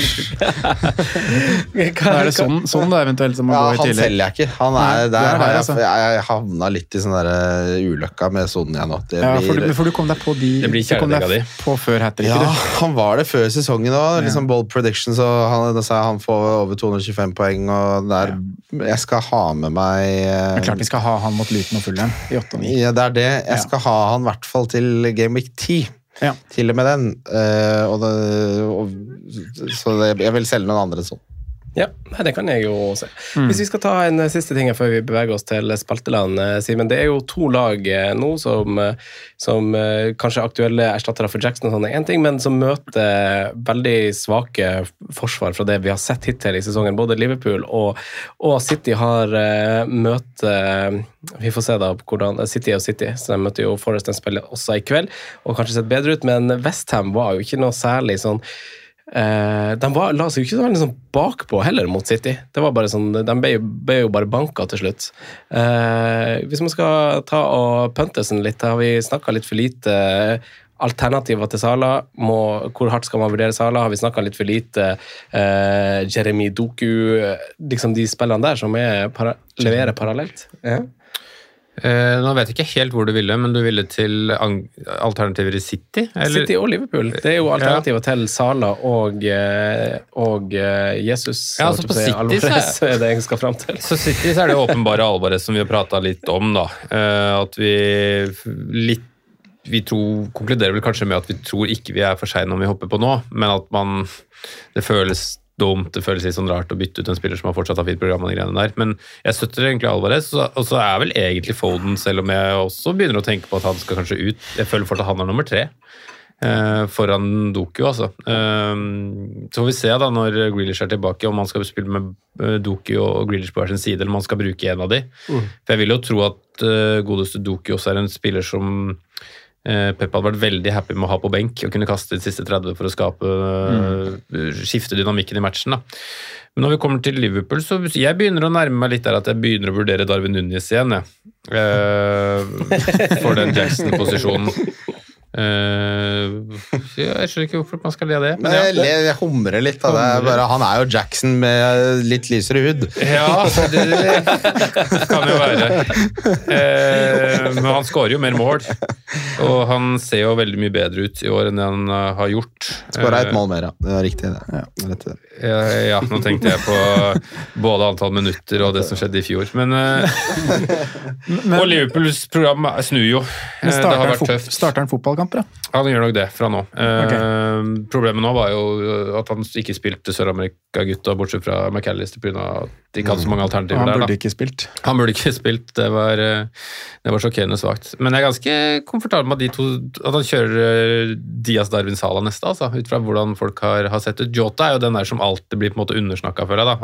er det sånn da eventuelt som må gå i han tidlig? Selger jeg ikke. Han der har jeg havnet litt i sånn der uløkka med sonen jeg nå. For du kom deg på det blir kjærlighet av de. På før hat-tricket. Ja, han var det før sesongen da. Liksom bold predictions, og da sa han får over 225 poeng, og der jeg skal ha med meg Det er klart vi skal ha han mot Luton og Fulham i 8 og 9. Ja, det er det. Jeg skal ha han i hvert fall til Game Week 10. Ja. Til og med den, så jeg vil selge noen andre sånn. Ja, det kan jeg jo se. Hvis vi skal ta en siste ting før vi beveger oss til spalteland, Simen, det er jo 2 lag nå som kanskje er aktuelle erstattere for Jackson og sånn, en ting, men som møter veldig svake forsvar fra det vi har sett hittil i sesongen. Både Liverpool og City har møtt, vi får se da hvordan City og City, så de møter jo Forest, den spiller også i kveld, og kanskje sett bedre ut, men West Ham var jo ikke noe særlig sånn de la seg jo ikke så veldig sånn bakpå heller mot City. Det var bare sånn, de ble jo bare banka til slutt. Hvis man skal ta og punte sånn litt, har vi snakket litt for lite alternativer til Salah, hvor hardt skal man vurdere Salah? Har vi snakket litt for lite Jeremy Doku, liksom de spillene der som leverer parallelt? Ja. Nå vet jeg ikke helt hvor du ville, men du ville til alternativer i City? Eller? City og Liverpool. Det jo alternativer til Salah og Jesus. Ja, altså på City Alvarez, det jeg skal frem til. Så City så det åpenbare Alvarez som vi har pratet litt om da. At vi konkluderer vel kanskje med at vi tror ikke vi for sene om vi hopper på nå, men at det føles dumt, det føles litt sånn rart å bytte ut en spiller som har fortsatt fint program og de greiene der, men jeg støtter egentlig Alvarez, og så vel egentlig Foden, selv om jeg også begynner å tenke på at han skal kanskje ut. Jeg føler fortsatt han nummer 3 foran Doku, altså. Så får vi se da når Grealish tilbake, om man skal spille med Doku og Grealish på hver sin side, eller om man skal bruke en av de. For jeg vil jo tro at godeste Doku også en spiller som Pep hadde vært veldig happy med å ha på benk og kunne kaste de siste 30 for å skifte dynamikken i matchen da. Men når vi kommer til Liverpool, så jeg begynner å nærme meg litt der at jeg begynner å vurdere Darwin Núñez igjen for den Jackson-posisjonen. Jeg skjønner ikke hvorfor man skal le det. Men jeg humrer litt av det. Bare, han jo Jackson med litt lysere hud. Ja, det kan jo være. Men han skårer jo mer mål, og han ser jo veldig mye bedre ut i år enn det han har gjort. Skåret et mål mer, ja. Det var riktig det. Ja, nå tenkte jeg på både antall minutter og det som skjedde i fjor. Men og Liverpools program snur jo. Det har vært tøft. Starter han fotballkamper, da? Han gjør nok det fra nå. Problemet nå var jo at han ikke spilte Sør-Amerika-gutta, bortsett fra McAllister, på grunn av at de ikke hadde så mange alternativer der. Han burde ikke spilt. Han burde ikke spilt, det var sjokkerende svagt. Men jeg ganske komfortabel med de to, at han kjører Diaz Darwin Salah neste, altså, ut fra hvordan folk har sett ut. Jota jo den der som alltid blir på en måte undersnakket, føler jeg da.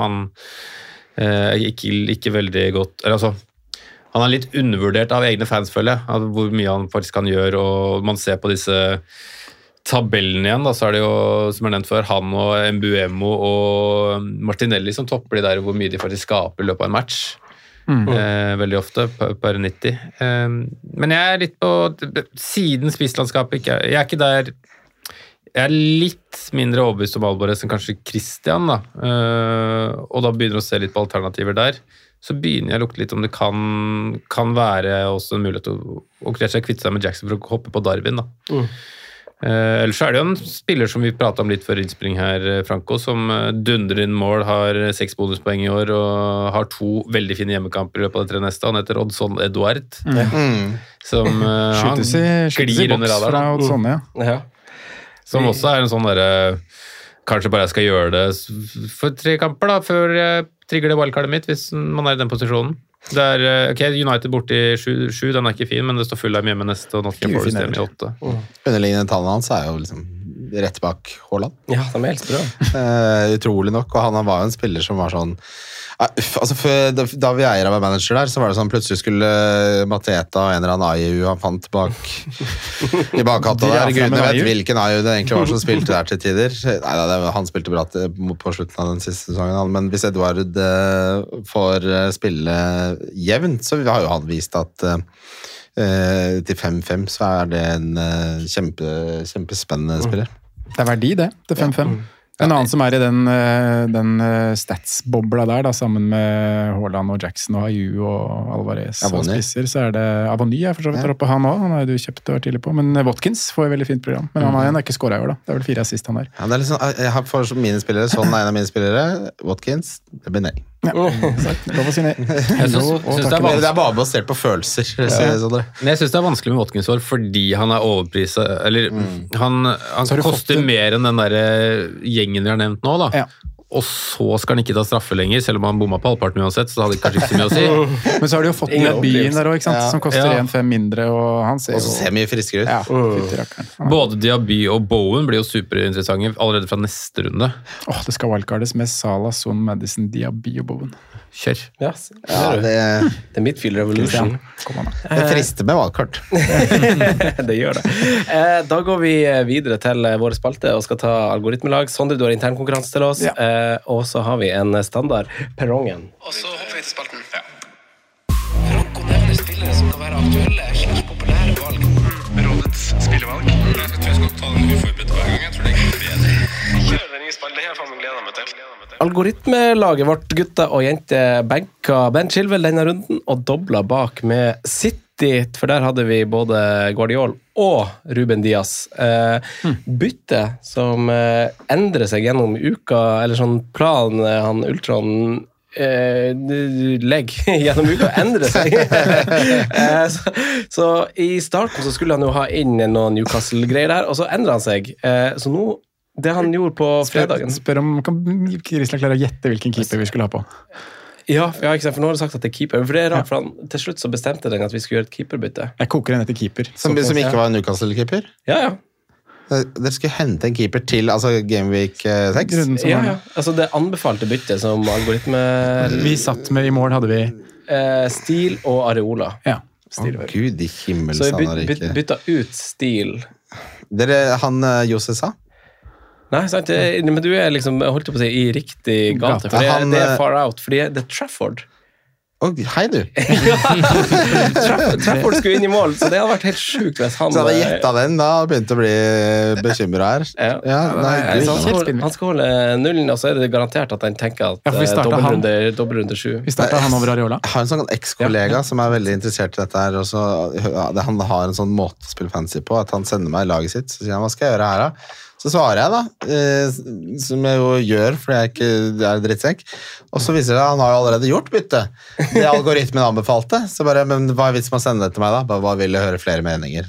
Han ikke veldig godt, eller altså, han litt undervurdert av egne fans, føler jeg, hvor mye han faktisk kan gjøre, og man ser på disse tabellene igjen, da, så det jo, som nevnt før, han og Mbuemo og Martinelli som topper de der, hvor mye de faktisk skaper i løpet av en match. Veldig ofte, per 90. Men jeg litt på siden spisslandskapet, jeg ikke der. Jeg litt mindre overbevist om Alvarez enn kanskje Christian, da. Og da begynner å se litt på alternativer der. Så begynner jeg å lukte litt om det kan være også en mulighet å kvitte seg med Jackson for å hoppe på Darwin, da. Ellers det jo en spiller som vi pratet om litt før innspilling her, Franco, som dundrer inn mål, har 6 bonuspoeng i år og har 2 veldig fine hjemmekamper i løpet av de 3 neste. Han heter Oddson Eduard, som han glir under radaren. Fra Oddson, ja. Som også en sånn der, kanskje bare jeg skal gjøre det for 3 kamper da, før jeg trigger det wildcardet mitt, hvis man i den posisjonen. Ok, United borte i 7, den ikke fin, men det står full av hjemme neste, og Nottingham Forest hjemme i 8. Underliggende tallene hans jo liksom rett bak Haaland. Ja, de helt bra. Utrolig nok, og han var jo en spiller som var sånn altså da vi eier av en manager der, så var det sånn plutselig skulle Mateta og en eller annen AIU han fant i bakhatta der. Gudene vet hvilken AIU det egentlig var som spilte der til tider. Nei, han spilte bra på slutten av den siste sesongen, men hvis Eduard får spille jevnt, så har jo han vist at til 5-5 så det en kjempespennende spiller. Det verdi det, til 5-5. En annen som i den stats-bobla der, da, sammen med Haaland og Jackson og Ayew og Alvarez og spisser, så det Avony for så vidt oppe han også. Han har jo kjøpt og vært tidlig på, men Watkins får et veldig fint program. Men han har ikke skåret i år, da. Det vel 4 assist han har. Ja, det litt sånn, jeg har for mine spillere, sånn en av mine spillere, Watkins, det blir nei. Ja, lov å si nei. Jeg synes det bare basert på følelser. Men jeg synes det vanskelig med Watkins år, fordi han overpriset, eller han koster mer enn den der gjengen vi har nevnt nå, da. Ja. Og så skal han ikke ta straffe lenger, selv om han bomma på halvparten uansett, så det hadde kanskje ikke så mye å si. Men så har de jo fått Diabyen der også, ikke sant? Som koster 1,5 mindre, og han ser mye friskere ut. Ja. Både Diaby og Bowen blir jo superinteressante allerede fra neste runde. Det skal wildcardes med Salah, Son, Madison, Diaby og Bowen. Kjør. Det midfield revolution. Det frister med wildcard. Det gjør det. Da går vi videre til våre spalte og skal ta algoritmelag. Sondre, du har internkonkurranse til oss. Og så har vi en standard perrongen. Og så hopper vi til spalten. Franco nevner spillere som kan være aktuelle, populære valg. Rådets spiller enkle valg. Jeg tror jeg skal ta den uforberedt hver gang. Jeg tror det er bedre. Kjør den i spill, det her får vi glede meg til. Algoritmelaget vårt, gutter og jenter, benka Ben Chilwell denne runden og dobla bak med City, for der hadde vi både Guardiol og Ruben Dias. Bytte som endrer seg gjennom uka, eller sånn plan han Ultron legg gjennom uka endrer seg. så i starten så skulle han jo ha inn noen Newcastle-greier der, og så endrer han seg. Så nå, det han gjorde på fredagen... Spør om kan Christian klare å gjette hvilken keeper vi skulle ha på. Ja, ikke sant, for nå har du sagt at det er keeper. For det er rart, for han, til slutt så bestemte den at vi skulle gjøre et keeperbytte. Jeg koker den etter keeper. Som ikke var Newcastle-keeper? Ja. Dere skulle hente en keeper til Gameweek 6? Ja. Altså det anbefalte byttet som algoritme... Vi satt med i mål, hadde vi... Stil og Areola. Ja. Gud i himmel, så vi bytta ut Stil. Han Jose sa? Nei, sant, men du er liksom, holdt på å si, i riktig gate, for det er far out, for det er Trafford. Hei du. Trafford skulle inn i mål, så det hadde vært helt sjukt hvis han... Så hadde jeg gjettet den, da begynte å bli bekymret her. Han skal holde nullen, og så er det garantert at han tenker at dobbeltrunde 7. Vi startet han over Areola. Jeg har en sånn eks-kollega som er veldig interessert i dette her, og så, han har en sånn måte å spille fancy på, at han sender meg i laget sitt, så sier han, hva skal jeg gjøre her da? Så svarer jeg da, som jeg jo gjør, fordi jeg ikke er drittsekk, og så viser det at han har jo allerede gjort bytte. Det algoritmen anbefalte, så bare, men hva er vits med å sende det til meg da? Hva vil jeg høre flere meninger?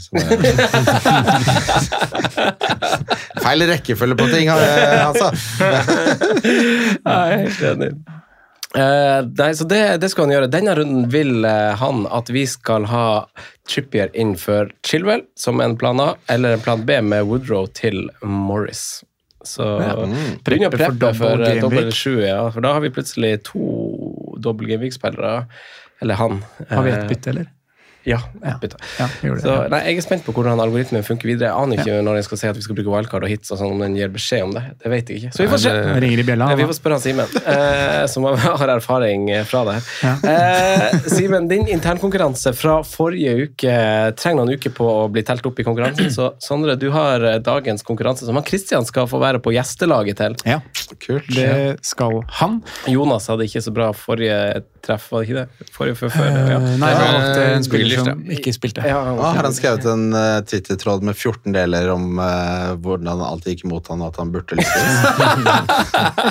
Feil rekkefølge på ting, altså. Nei, helt enig. Nei, så det skal han gjøre. Denne runden vil han at vi skal ha Trippier inn for Chilwell som en plan A, eller en plan B med Woodrow til Morris. Så begynner å preppe for dobbelt 7, ja, for da har vi plutselig 2 dobbelt Gameweek-spillere, eller han. Har vi et bytte, eller? Ja, et bytte. Ja, så, nei, jeg er spent på hvordan algoritmen funker videre. Jeg aner ikke når jeg skal si at vi skal bruke wildcard og hits og sånn, om den gir beskjed om det. Det vet jeg ikke. Så vi får se. Ringer i bjella. Vi får spørre han Simen, som har erfaring fra det her. Simen, din internkonkurranse fra forrige uke trenger noen uker på å bli telt opp i konkurransen, så Sondre, du har dagens konkurranse som han Christian skal få være på gjestelaget til. Ja, kult. Det skal han. Jonas hadde ikke så bra forrige treff, var det ikke det? Forrige før ja. Nei, jeg valgte en spiller som ikke spilte. Ja, har han skrevet en Twitter-tråd med 14 deler om hvordan han alltid gikk imot han, og at han burde lykkes?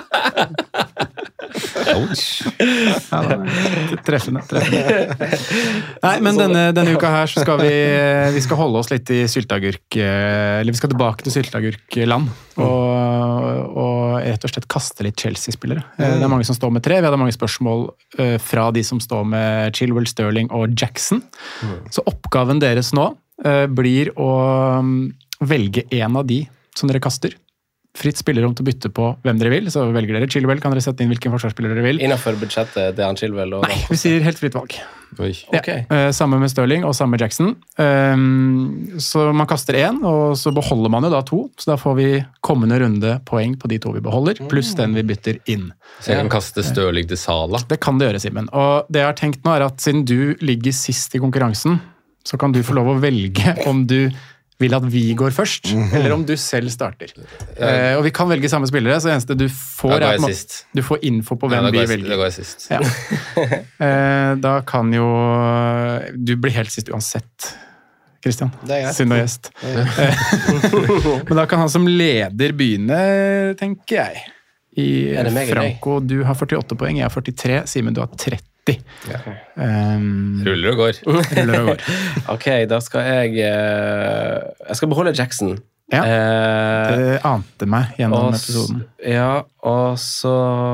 Treffende. Nei, men denne uka her så skal vi skal holde oss litt i sylteagurk, eller vi skal tilbake til sylteagurkland, og rett og slett kaste litt Chelsea-spillere. Det er mange som står med 3, vi hadde mange spørsmål fra de som står med Chilwell, Sterling og Jackson. Så oppgaven deres nå blir å velge en av de som dere kaster. Fritt spillerom til å bytte på hvem dere vil, så velger dere Chilwell, kan dere sette inn hvilken forsvarsspiller dere vil. Innenfor budsjettet, det er han Chilwell? Og... Nei, vi sier helt fritt valg. Okay. Samme med Sterling og samme med Jackson. Så man kaster 1, og så beholder man jo da 2, så da får vi kommende runde poeng på de 2 vi beholder, pluss den vi bytter inn. Så jeg kan kaste Sterling til Sala? Det kan du gjøre, Simen. Og det jeg har tenkt nå er at siden du ligger sist i konkurransen, så kan du få lov å velge om du vil at vi går først, eller om du selv starter. Og vi kan velge samme spillere, så eneste du får er at du får info på hvem vi velger. Da går jeg sist. Ja. Da kan jo... Du blir helt sist uansett, Christian. Siden du er gjest. Men da kan han som leder begynne, tenker jeg. Franco, du har 48 poeng, jeg har 43, Simen, du har 30. Ja. Ruller og går. Ok, da skal jeg skal beholde Jackson. Ja, det ante meg gjennom episoden. Ja, og så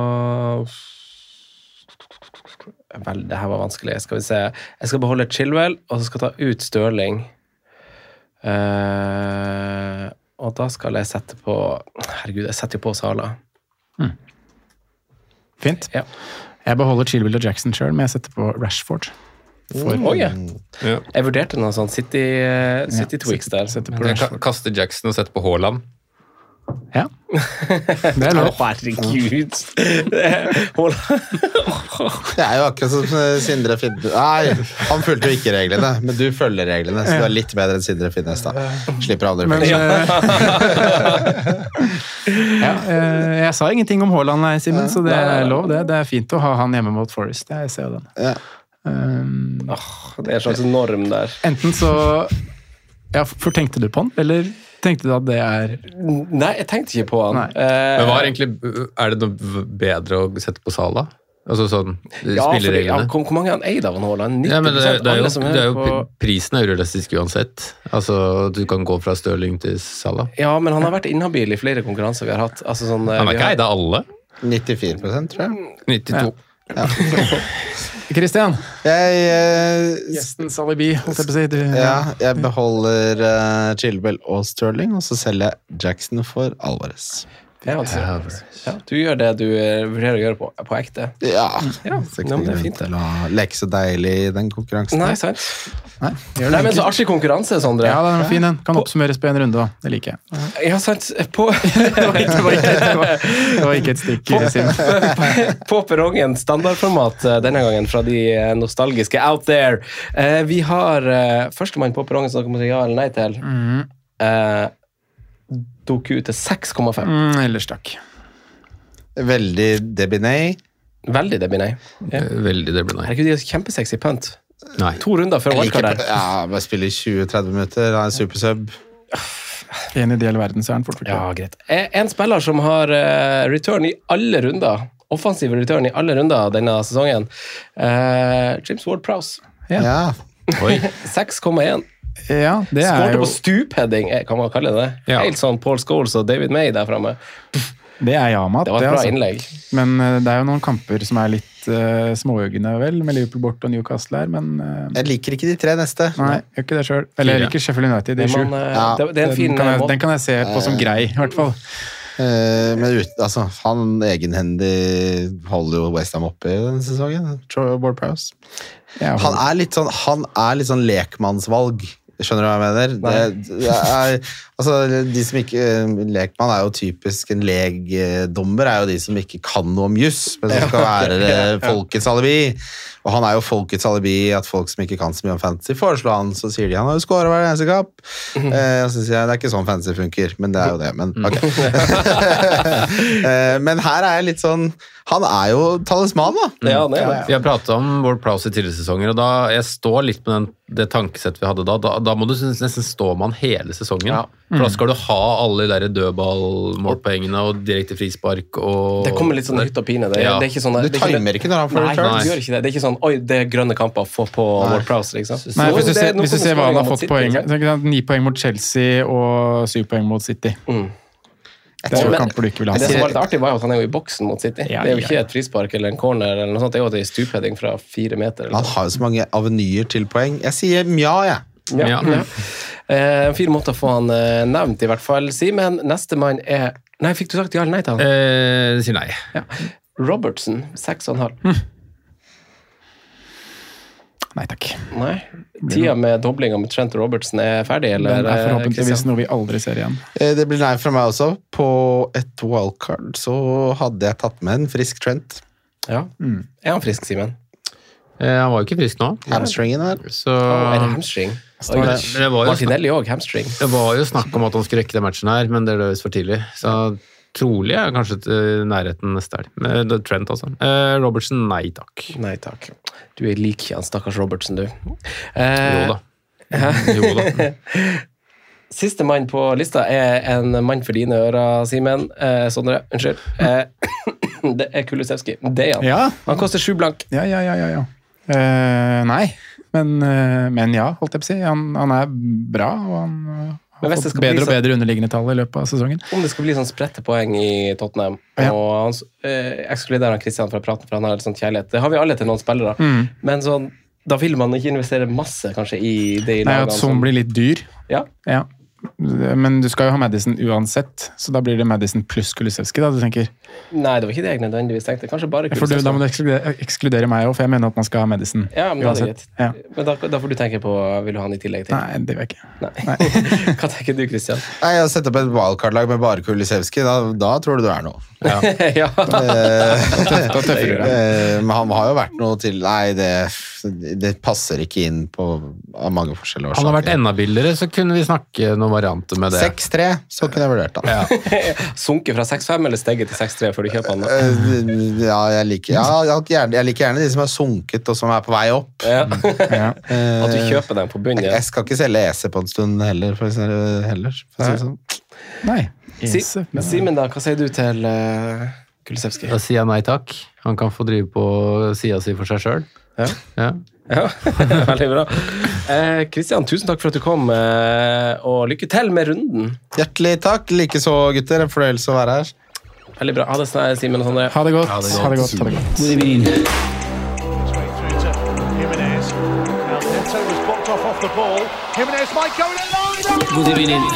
vel, det her var vanskelig, skal vi se. Jeg skal beholde Chilwell, og så skal jeg ta ut Sterling. Og da skal jeg sette på, herregud, jeg setter jo på Sala. Fint. Ja. Jeg beholder Chilwell og Jackson selv, men jeg setter på Rashford. Ja. Jeg vurderte noen sånn City-tweaks der. Jeg kaster Jackson og setter på Haaland. Ja. Det er lov. Herregud. Det er jo akkurat som Sindre Finnes. Nei, han fulgte jo ikke reglene, men du følger reglene, så du er litt bedre enn Sindre Finnes da. Slipper andre Men, jeg sa ingenting om Haaland, nei, Simen, så det er lov det. Det er fint å ha han hjemme mot Forest. Jeg ser jo den. Ja. Det er en slags norm der. Enten så... Ja, for tenkte du på han, eller... Tenkte du at det er... Nei, jeg tenkte ikke på han. Men er det noe bedre å sette på Salah? Altså sånn, spillereglene? Hvor mange han eid av han Haaland? 90% Ja, men det er jo på... prisen er urealistisk uansett. Altså, du kan gå fra Sterling til Salah. Ja, men han har vært inhabil i flere konkurranser vi har hatt. Altså, sånn, Han er ikke eid av alle. 94%, tror jeg. 92. Ja. Christian, Jeg gjestens alibi, holdt jeg på å si. jeg beholder Chilwell og Sterling, og så selger jeg Jackson for Alvarez. Ja, du gjør det du vurderer å gjøre på ekte. Ja, det så er ikke fint. til å leke så deilig i den konkurransen. Nei, sant? Nei, Nei, men så artig konkurranse, Sondre. Ja, den er fin, den. Kan oppsummeres på en runde også. Det liker jeg. Ja, sant. Det var ikke et stikk, Simen. På perrongen, standardformat denne gangen fra de nostalgiske out there. Vi har førstemann på perrongen som dere må si ja eller nei til. Doku til 6,5. Ellers takk. Veldig Debinay. Veldig det blir nei. Ja. Veldig det blir nei. Herregud, de har kjempesexy punt. Nei. 2 runder før Jeg liker wildcard der. bare spiller 20-30 minutter, har en supersub. En ideell verden, så er han fort Ja, greit. En spiller som har return i alle runder, offensiv return i alle runder denne sesongen, James Ward-Prowse. Ja. Oi. 6,1. Ja, det er Skårte jo på stupheading, kan man kalle det. Ja. Helt sånn Paul Scholes og David May der fremme. Det er jamat. Det var et bra altså. innlegg. Men det er jo noen kamper som er litt småøgende, vel, med Liverpool bort og Newcastle her, men Jeg liker ikke de 3 neste. nei, jeg gjør ikke det selv. Eller jeg liker Sheffield United i 7. Men, Ja. det er en fin måte. Den kan jeg se på som grei, i hvert fall. Men han egenhendig holder jo West Ham oppe i denne sesongen. Troy Ward-Prowse. Ja, Han er litt sånn lekmannsvalg. Skjønner du hva jeg mener? De som ikke lekmann er jo typisk en legdommer, er jo de som ikke kan noe om juss, men som skal være folkets alibi. Og han er jo folkets alibi at folk som ikke kan så mye om fantasy foreslår han, så sier de han har jo scoret hver eneste kapp. Og så sier jeg det er ikke sånn fantasy funker, men det er jo det. Men, okay. Men her er jeg litt sånn, han er jo talisman da. Ja, det er det. Vi har pratet om Ward Prowse i tidligere sesonger, og da jeg står litt med det tankesettet vi hadde da må du nesten stå med han hele sesongen. Ja. For da skal du ha alle de der dødball-målpoengene og direkte frispark og... Det kommer litt sånn hytt og pine. Det Ja. er ikke sånn... Du timer ikke når han får Nei, returns. du gjør ikke det. Det er ikke sånn, oi, det er grønne kamper, få på Ward-Prowse, liksom. Nei, hvis du Nå ser hva han har mot fått City, poeng, ikke sant? så er det ikke sant, 9 poeng mot Chelsea og 7 poeng mot City. Det er jo Men- kamper du ikke vil ha. Det som var litt artig var jo at han er jo i boksen mot City. Ja, Det er jo ja, ikke ja. et frispark eller en corner eller noe sånt. Det er jo et stupheading fra 4 meter. Eller Han har jo så mange avenyer til poeng. Jeg sier mja, jeg. noe. Ja. En fin måte å få han nevnt, i hvert fall. Simen, neste mann er... Nei, fikk du sagt ja eller nei til han? Sier nei. Robertson, 6,5. Nei takk. Nei. Tida med doblinga med Trent og Robertson er ferdig, eller? Den er forhåpentligvis Christian? noe vi aldri ser igjen. Det blir nei fra meg også. På et wildcard så hadde jeg tatt med en frisk Trent. Ja. Er han frisk, Simen? Han var jo ikke frisk nå. Hamstringen her. Så Er det hamstring? Oi, det var jo Martinelli òg, hamstring. Det var jo snakk om at han skulle rekke den matchen her, men det løs for tidlig. Så trolig er kanskje til nærheten neste helg. Men det er Trent, altså. Robertson, nei takk. Nei takk. Du er lik han, stakkars Robertson, du. Jo da. Jo da. Siste mann på lista er en mann for dine ører, Simen. Sondre, unnskyld. Det er Kulusevski. Det er han. Ja, Han koster 7 blank. ja. Nei, men ja, holdt jeg på å si. Han er bra, og han Men har hvis det fått skal bli bedre og så- bedre underliggende tall i løpet av sesongen. Om det skal bli sånn spredte poeng i Tottenham, Ja. og han ekskluderer han Christian fra praten, for han har litt sånn kjærlighet. Det har vi alle til noen spillere. Men sånn, da vil man ikke investere masse, kanskje, i det i Nei, lagene at Son blir litt dyr. Ja. Ja. Men du skal jo ha Madison uansett, så da blir det Madison pluss Kulusevski, da, du tenker? Nei, det var ikke det jeg nødvendigvis tenkte. Kanskje bare For da må du ekskludere meg også, for jeg mener at man skal ha Madison Ja, men det er uansett. greit. Men da får du tenke på, vil du ha han i tillegg til? Nei, det vil jeg ikke. Nei. Hva tenker du, Christian? Nei, jeg har sett opp et wildcard-lag med bare Kulusevski. Da tror du er noe. Ja. Da tøffer du deg. Men han har jo vært noe til Nei, det passer ikke inn av mange forskjellige årsaker. Han har vært enda billigere, så kunne vi snakke noen varianter med det. 6-3, så kunne jeg vurdert han. Ja. Sunket fra 6-5 eller steget til 6-3 før du kjøper han? Ja, jeg liker gjerne de som har sunket og som er på vei opp. Ja. Ja. At du kjøper dem på bunnen. Jeg skal ikke selge EC på en stund heller, for å si det sånn. Nei. Simen da, hva sier du til Kulusevski? Da sier jeg nei takk. Han kan få drive på siden si for seg selv. Ja, veldig bra. Kristian, tusen takk for at du kom, og lykke til med runden. Hjertelig takk. Likeså, gutter. En fornøyelse å være her. Veldig bra. Ha det sånn, Simen og Sondre. Ha det godt. Ha det godt. God evening. Jimenez. Now Neto was blocked off the ball. Jimenez might go in alone. God evening.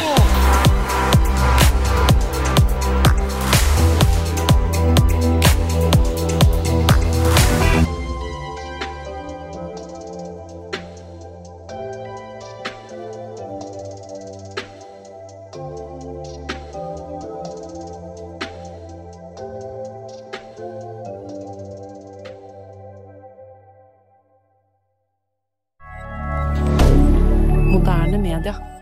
Moderne media.